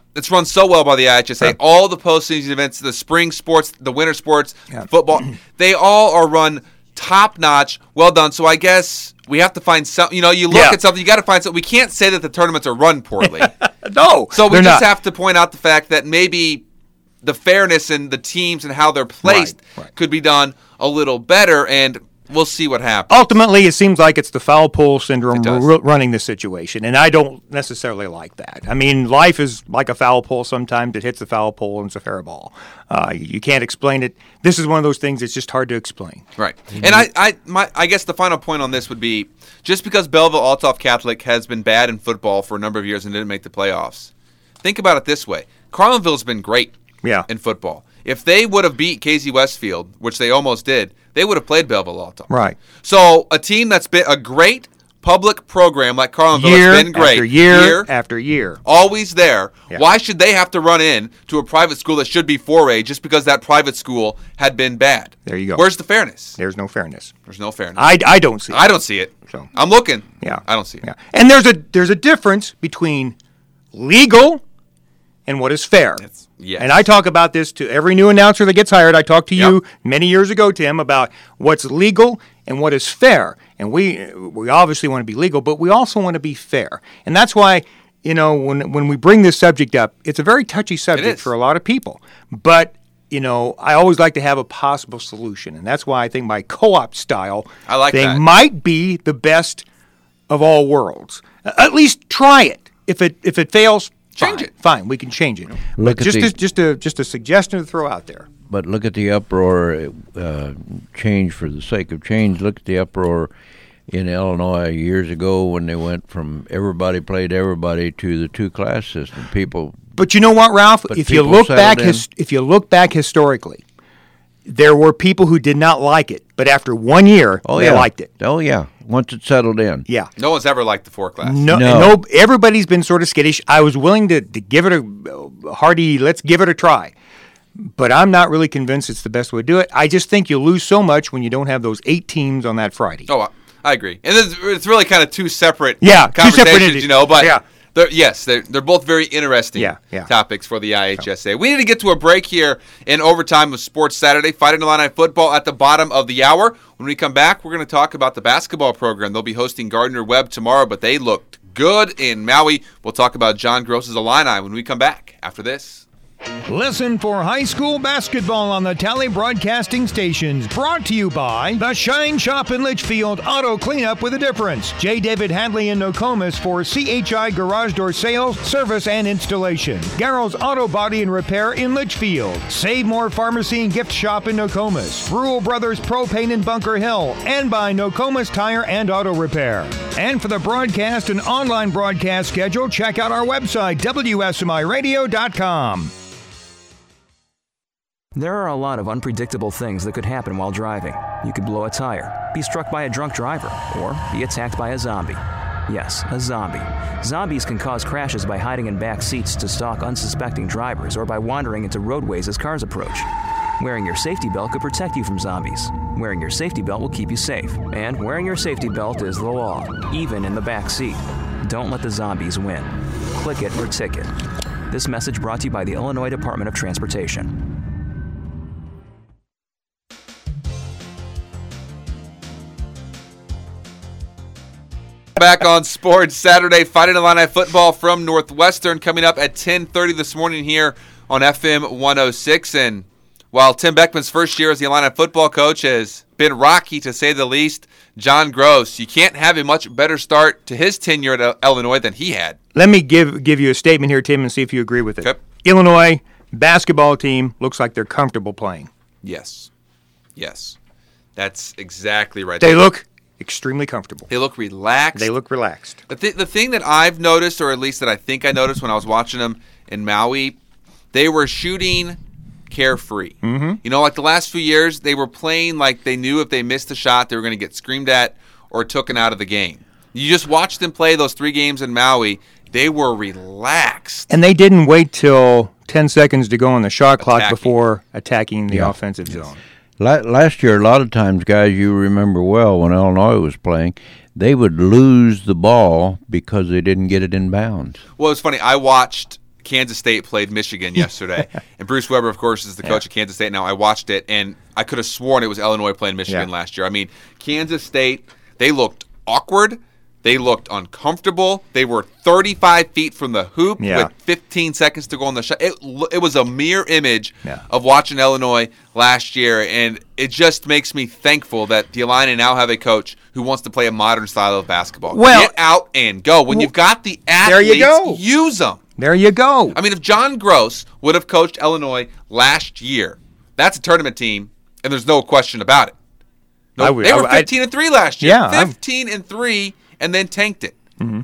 it's run so well by the I H S A. Right. All the postseason events, the spring sports, the winter sports, Yeah. football, they all are run top-notch, well done. So I guess we have to find some, you know, you look Yeah. at something, you got to find something. We can't say that the tournaments are run poorly. No, So we they're just not. have to point out the fact that maybe the fairness in the teams and how they're placed Right, right. could be done a little better, and we'll see what happens. Ultimately, it seems like it's the foul pole syndrome It does. r- running the situation, and I don't necessarily like that. I mean, life is like a foul pole. Sometimes it hits the foul pole and it's a fair ball. Uh, you, you can't explain it. This is one of those things that's just hard to explain. Right. And I, I, my, I guess the final point on this would be, just because Belleville Althoff Catholic has been bad in football for a number of years and didn't make the playoffs, think about it this way. Carlinville's been great Yeah. in football. If they would have beat K Z Westfield, which they almost did, they would have played Belleville Althoff. Right. So a team that's been a great public program like Carlinville Year has been great. after year, after year. Always there. Yeah. Why should they have to run in to a private school that should be four A just because that private school had been bad? There you go. Where's the fairness? There's no fairness. There's no fairness. I, I don't see it. I don't see it. So. I'm looking. Yeah. I don't see it. Yeah. And there's a there's a difference between legal and what is fair. It's- yes. And I talk about this to every new announcer that gets hired. I talked to you Yep. many years ago, Tim, about what's legal and what is fair. And we we obviously want to be legal, but we also want to be fair. And that's why, you know, when when we bring this subject up, it's a very touchy subject is. for a lot of people. But you know, I always like to have a possible solution, and that's why I think my co-op style I like thing that. might be the best of all worlds. Uh, At least try it. If it if it fails, Change fine, it. Fine, we can change it. Look But at just the- a, just a just a suggestion to throw out there. But look at the uproar, uh, change for the sake of change. Look at the uproar in Illinois years ago when they went from everybody played everybody to the two-class system. People, But you know what, Ralph? But If you people look settled back, in. his, if you look back historically, there were people who did not like it, but after one year, oh they yeah, liked it. Oh yeah, once it settled in. Yeah. No one's ever liked the four class. No, No. no, everybody's been sort of skittish. I was willing to, to give it a, a hearty, let's give it a try. But I'm not really convinced it's the best way to do it. I just think you lose so much when you don't have those eight teams on that Friday. Oh, I- I agree. And it's, it's really kind of two separate Yeah, two conversations, separate entities. you know, but Yeah. they're, yes, they're, they're both very interesting Yeah, yeah. topics for the I H S A. We need to get to a break here in overtime of Sports Saturday. Fighting Illini football at the bottom of the hour. When we come back, we're going to talk about the basketball program. They'll be hosting Gardner Webb tomorrow, but they looked good in Maui. We'll talk about John Gross's Illini when we come back after this. Listen for high school basketball on the Tally Broadcasting Stations. Brought to you by The Shine Shop in Litchfield. Auto cleanup with a difference. J. David Hadley in Nokomis for C H I Garage Door Sales, Service, and Installation. Garrow's Auto Body and Repair in Litchfield. Save More Pharmacy and Gift Shop in Nokomis. Rural Brothers Propane in Bunker Hill. And by Nokomis Tire and Auto Repair. And for the broadcast and online broadcast schedule, check out our website, W S M I radio dot com. There are a lot of unpredictable things that could happen while driving. You could blow a tire, be struck by a drunk driver, or be attacked by a zombie. Yes, a zombie. Zombies can cause crashes by hiding in back seats to stalk unsuspecting drivers or by wandering into roadways as cars approach. Wearing your safety belt could protect you from zombies. Wearing your safety belt will keep you safe. And wearing your safety belt is the law, even in the back seat. Don't let the zombies win. Click it or ticket. This message brought to you by the Illinois Department of Transportation. Back on Sports Saturday, Fighting Illini football from Northwestern coming up at ten thirty this morning here on F M one oh six. And while Tim Beckman's first year as the Illini football coach has been rocky to say the least, John Gross, you can't have a much better start to his tenure at Illinois than he had. Let me give give you a statement here, Tim, and see if you agree with it. Okay. Illinois basketball team looks like they're comfortable playing. Yes. Yes. That's exactly right. They look extremely comfortable. They look relaxed. They look relaxed. The, th- the thing that I've noticed, or at least that I think I noticed when I was watching them in Maui, they were shooting carefree. Mm-hmm. You know, like the last few years, they were playing like they knew if they missed a shot, they were going to get screamed at or taken out of the game. You just watched them play those three games in Maui. They were relaxed. And they didn't wait till ten seconds to go on the shot clock Attacking. before attacking the Yeah. offensive zone. La- last year, a lot of times, guys, you remember well when Illinois was playing, they would lose the ball because they didn't get it in bounds. Well, it's funny. I watched Kansas State played Michigan yesterday. And Bruce Weber, of course, is the coach Yeah. of Kansas State now. I watched it, and I could have sworn it was Illinois playing Michigan Yeah. last year. I mean, Kansas State, they looked awkward. They looked uncomfortable. They were thirty-five feet from the hoop Yeah. with fifteen seconds to go on the shot. It, it was a mirror image Yeah. of watching Illinois last year, and it just makes me thankful that the Illini now have a coach who wants to play a modern style of basketball. Well- Get out and go. When you've got the There you athletes, go. use them. There you go. I mean, if John Gross would have coached Illinois last year, that's a tournament team, and there's no question about it. No, I would- they I were would- I- fifteen and three last year. Yeah, I'm- fifteen and three, and then tanked it.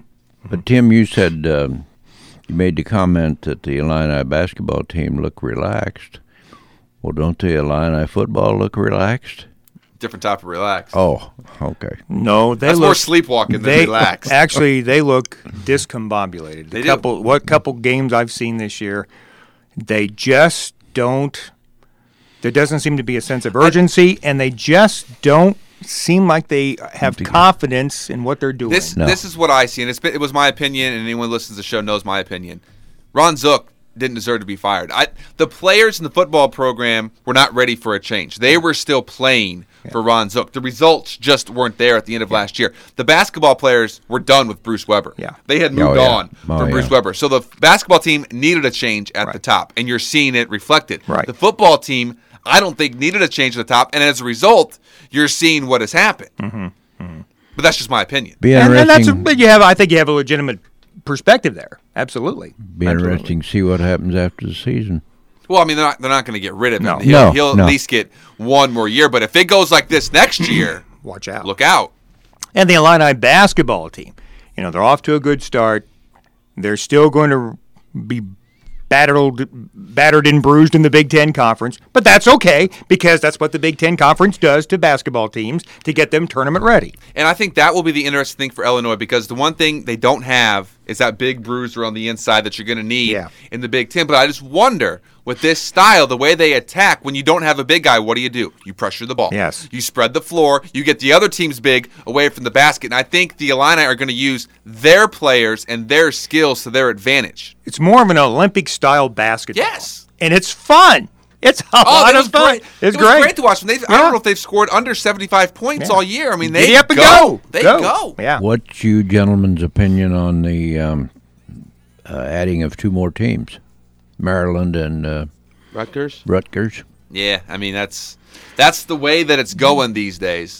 But Tim, you said um, you made the comment that the Illini basketball team looked relaxed. Well, don't the Illini football look relaxed? Different type of relax. Oh, okay. No, they That's look more sleepwalking than they, relaxed. Actually, they look discombobulated. The They do. couple, what couple games I've seen this year, they just don't. There doesn't seem to be a sense of urgency, and they just don't seem like they have confidence in what they're doing. This No. this is what I see, and it's been, it was my opinion, and anyone who listens to the show knows my opinion. Ron Zook didn't deserve to be fired. I, the players in the football program were not ready for a change. They were still playing for Ron Zook. The results just weren't there at the end of last year. The basketball players were done with Bruce Weber. Yeah. They had Oh, moved yeah. on Oh, from Bruce yeah. Weber. So the basketball team needed a change at the Right. top, and you're seeing it reflected. Right. The football team, I don't think, needed a change at the top, and as a result, you're seeing what has happened. Mm-hmm. Mm-hmm. But that's just my opinion. Be and, and that's a, interesting. but you have. I think you have a legitimate perspective there. Absolutely. Be Absolutely. interesting to see what happens after the season. Well, I mean, they're not, they're not going to get rid of him. No. He'll, No, he'll no. at least get one more year. But if it goes like this next year, Watch out. look out. And the Illini basketball team, you know, they're off to a good start. They're still going to be battered, battered and bruised in the Big Ten Conference, but that's okay because that's what the Big Ten Conference does to basketball teams to get them tournament ready. And I think that will be the interesting thing for Illinois because the one thing they don't have is that big bruiser on the inside that you're going to need Yeah. in the Big Ten. But I just wonder, with this style, the way they attack, when you don't have a big guy, what do you do? You pressure the ball. Yes. You spread the floor. You get the other team's big away from the basket. And I think the Illini are going to use their players and their skills to their advantage. It's more of an Olympic-style basketball. Yes. And it's fun. It's a Oh, lot that was of fun. great. It's it was great. great to watch. They've, I Yeah. don't know if they've scored under seventy-five points Yeah. all year. I mean, they Giddy up and go. go. They go. go. Yeah. What's you gentlemen's opinion on the um, uh, adding of two more teams, Maryland and uh, Rutgers? Rutgers? Yeah, I mean, that's that's the way that it's going these days.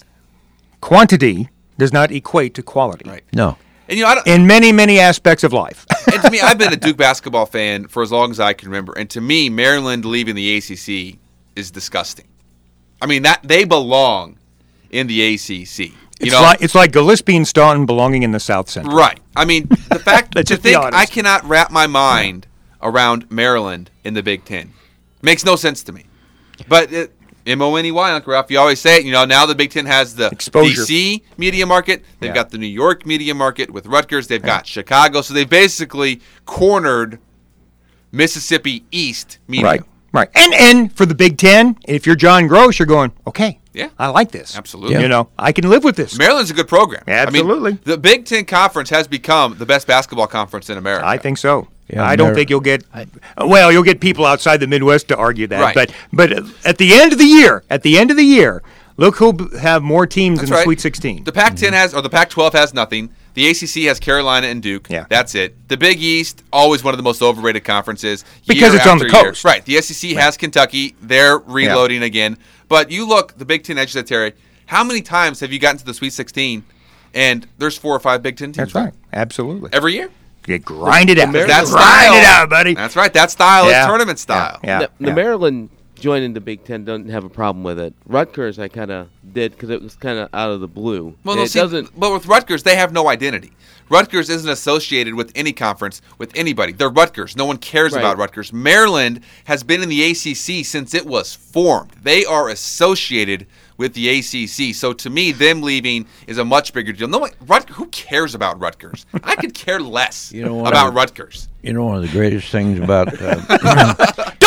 Quantity does not equate to quality. Right. No. And, you know, I don't, In many, many aspects of life. and to me, I've been a Duke basketball fan for as long as I can remember. And to me, Maryland leaving the A C C is disgusting. I mean, that they belong in the A C C. You It's know, like it's like Gillespie and Staunton belonging in the South Central. right? I mean, the fact Let's to just be think honest. I cannot wrap my mind around Maryland in the Big Ten makes no sense to me. But it, M O N E Y, Uncle Ralph, you always say it. You know, now the Big Ten has the Exposure. D C media market. They've Yeah. got the New York media market with Rutgers. They've got Chicago. So they've basically cornered Mississippi East media. Right. Right. And and for the Big Ten, if you're John Gross, you're going, okay, Yeah. I like this. Absolutely. You know, I can live with this. Maryland's a good program. Absolutely. I mean, the Big Ten Conference has become the best basketball conference in America. I think so. Yeah, I don't Mar- think you'll get well, you'll get people outside the Midwest to argue that. Right. But but at the end of the year, at the end of the year, look who'll b- have more teams That's in the right. Sweet sixteen. The Pac ten has, or the Pac twelve has nothing. The A C C has Carolina and Duke. Yeah. That's it. The Big East, always one of the most overrated conferences. Because year it's on the after year. coast. Right. The S E C has Kentucky. They're reloading again. But you look, the Big Ten edge of that, Terry, how many times have you gotten to the Sweet sixteen and there's four or five Big Ten teams? That's right. Absolutely. Every year? You grind it out. Maryland- That grind style. it out, buddy. That's right. That style Yeah. is tournament style. Yeah. the, the yeah. Maryland joining the Big Ten doesn't have a problem with it. Rutgers, I kind of did because it was kind of out of the blue. Well, And no, it see, doesn't. but with Rutgers, they have no identity. Rutgers isn't associated with any conference, with anybody. They're Rutgers. No one cares Right. about Rutgers. Maryland has been in the A C C since it was formed. They are associated with the A C C. So to me, them leaving is a much bigger deal. No one, Rut, who cares about Rutgers? I could care less You know what? about Rutgers. You know, one of the greatest things about uh, Don't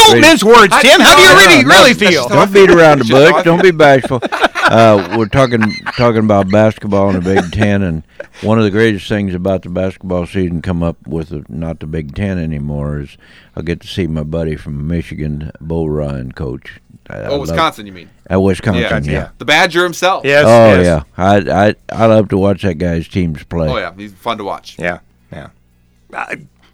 Don't mince words, Tim. How do you really really feel? Don't beat around the bush. Don't be bashful. Uh, we're talking talking about basketball in the Big Ten, and one of the greatest things about the basketball season come up with the, not the Big Ten anymore is I'll get to see my buddy from Michigan, Bo Ryan, coach. I, oh, I Wisconsin, you mean? At Wisconsin, yeah. yeah. The Badger himself. Yes. Oh yes. yeah, I I I love to watch that guy's teams play. Oh yeah, he's fun to watch. Yeah, yeah. Uh,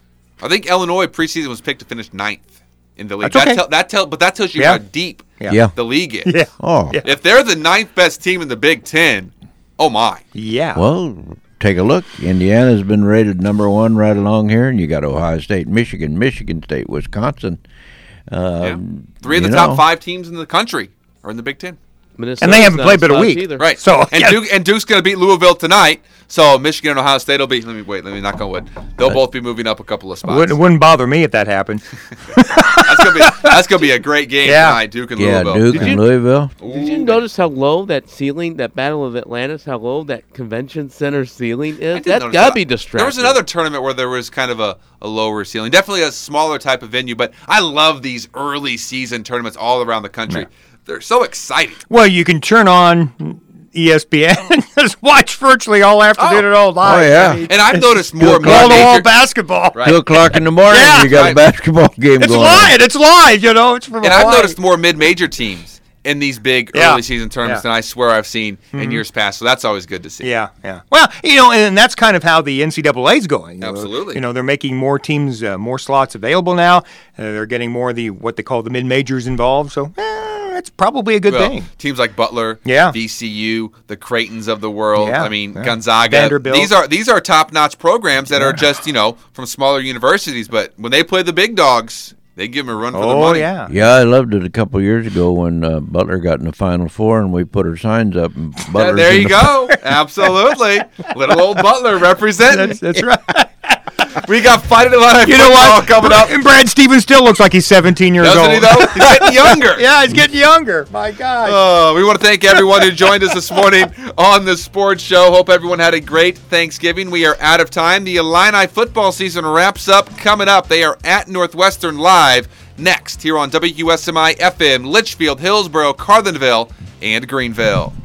I think Illinois preseason was picked to finish ninth in the league. That's okay. That, tell, that tell, but that tells you Yeah. how deep Yeah. Yeah. the league is. Yeah. Oh Yeah. If they're the ninth best team in the Big Ten, oh my. Yeah. well, take a look. Indiana's been rated number one right along here, and you got Ohio State, Michigan, Michigan State, Wisconsin. Um, Yeah. Three of the you top know. five teams in the country are in the Big Ten. And they haven't played but a week. Either. Right. So, and yeah. Duke and Duke's going to beat Louisville tonight. So Michigan and Ohio State will be. Let me wait. Let me knock on wood. They'll both be moving up a couple of spots. Wouldn't, wouldn't bother me if that happened. That's gonna be that's gonna be a great game Yeah. tonight. Duke and Yeah, Louisville. Duke Did and you- Louisville. Did you notice how low that ceiling, that Battle of Atlantis, how low that convention center ceiling I is? did That's notice gotta that. be distracting. There was another tournament where there was kind of a, a lower ceiling. Definitely a smaller type of venue, but I love these early season tournaments all around the country. They're so exciting. Well, you can turn on E S P N and just watch virtually all afternoon Oh. and all night. Oh, yeah. I mean, And I've noticed more wall to wall mid-major- basketball. Right. Two o'clock in the morning, Yeah. you got Right. a basketball game It's going live. It's live. You know, it's from And I've Hawaii. noticed more mid-major teams in these big Yeah. early season tournaments Yeah. than I swear I've seen in years past. So that's always good to see. Yeah, yeah. Well, you know, and that's kind of how the N C double A is going. You know, Absolutely. You know, they're making more teams, uh, more slots available now. Uh, they're getting more of the what they call the mid majors involved. So, eh, it's probably a good Well, thing. teams like Butler, Yeah. V C U, the Creightons of the world. Yeah, I mean, yeah. Gonzaga. Vanderbilt. These are these are top-notch programs that are just you know from smaller universities. But when they play the big dogs, they give them a run for the Oh money. yeah. Yeah, I loved it a couple of years ago when uh, Butler got in the Final Four and we put our signs up. And Yeah, Butler's there in you the go. Absolutely. Little old Butler representing. That's, that's right. We got Fight It Live You know football what? coming up. And Brad Stevens still looks like he's seventeen years Doesn't old. he, though? He's getting younger. Yeah, he's getting younger. My God. Uh, we want to thank everyone who joined us this morning on the sports show. Hope everyone had a great Thanksgiving. We are out of time. The Illini football season wraps up coming up. They are at Northwestern live next here on W S M I F M, Litchfield, Hillsboro, Carlinville, and Greenville.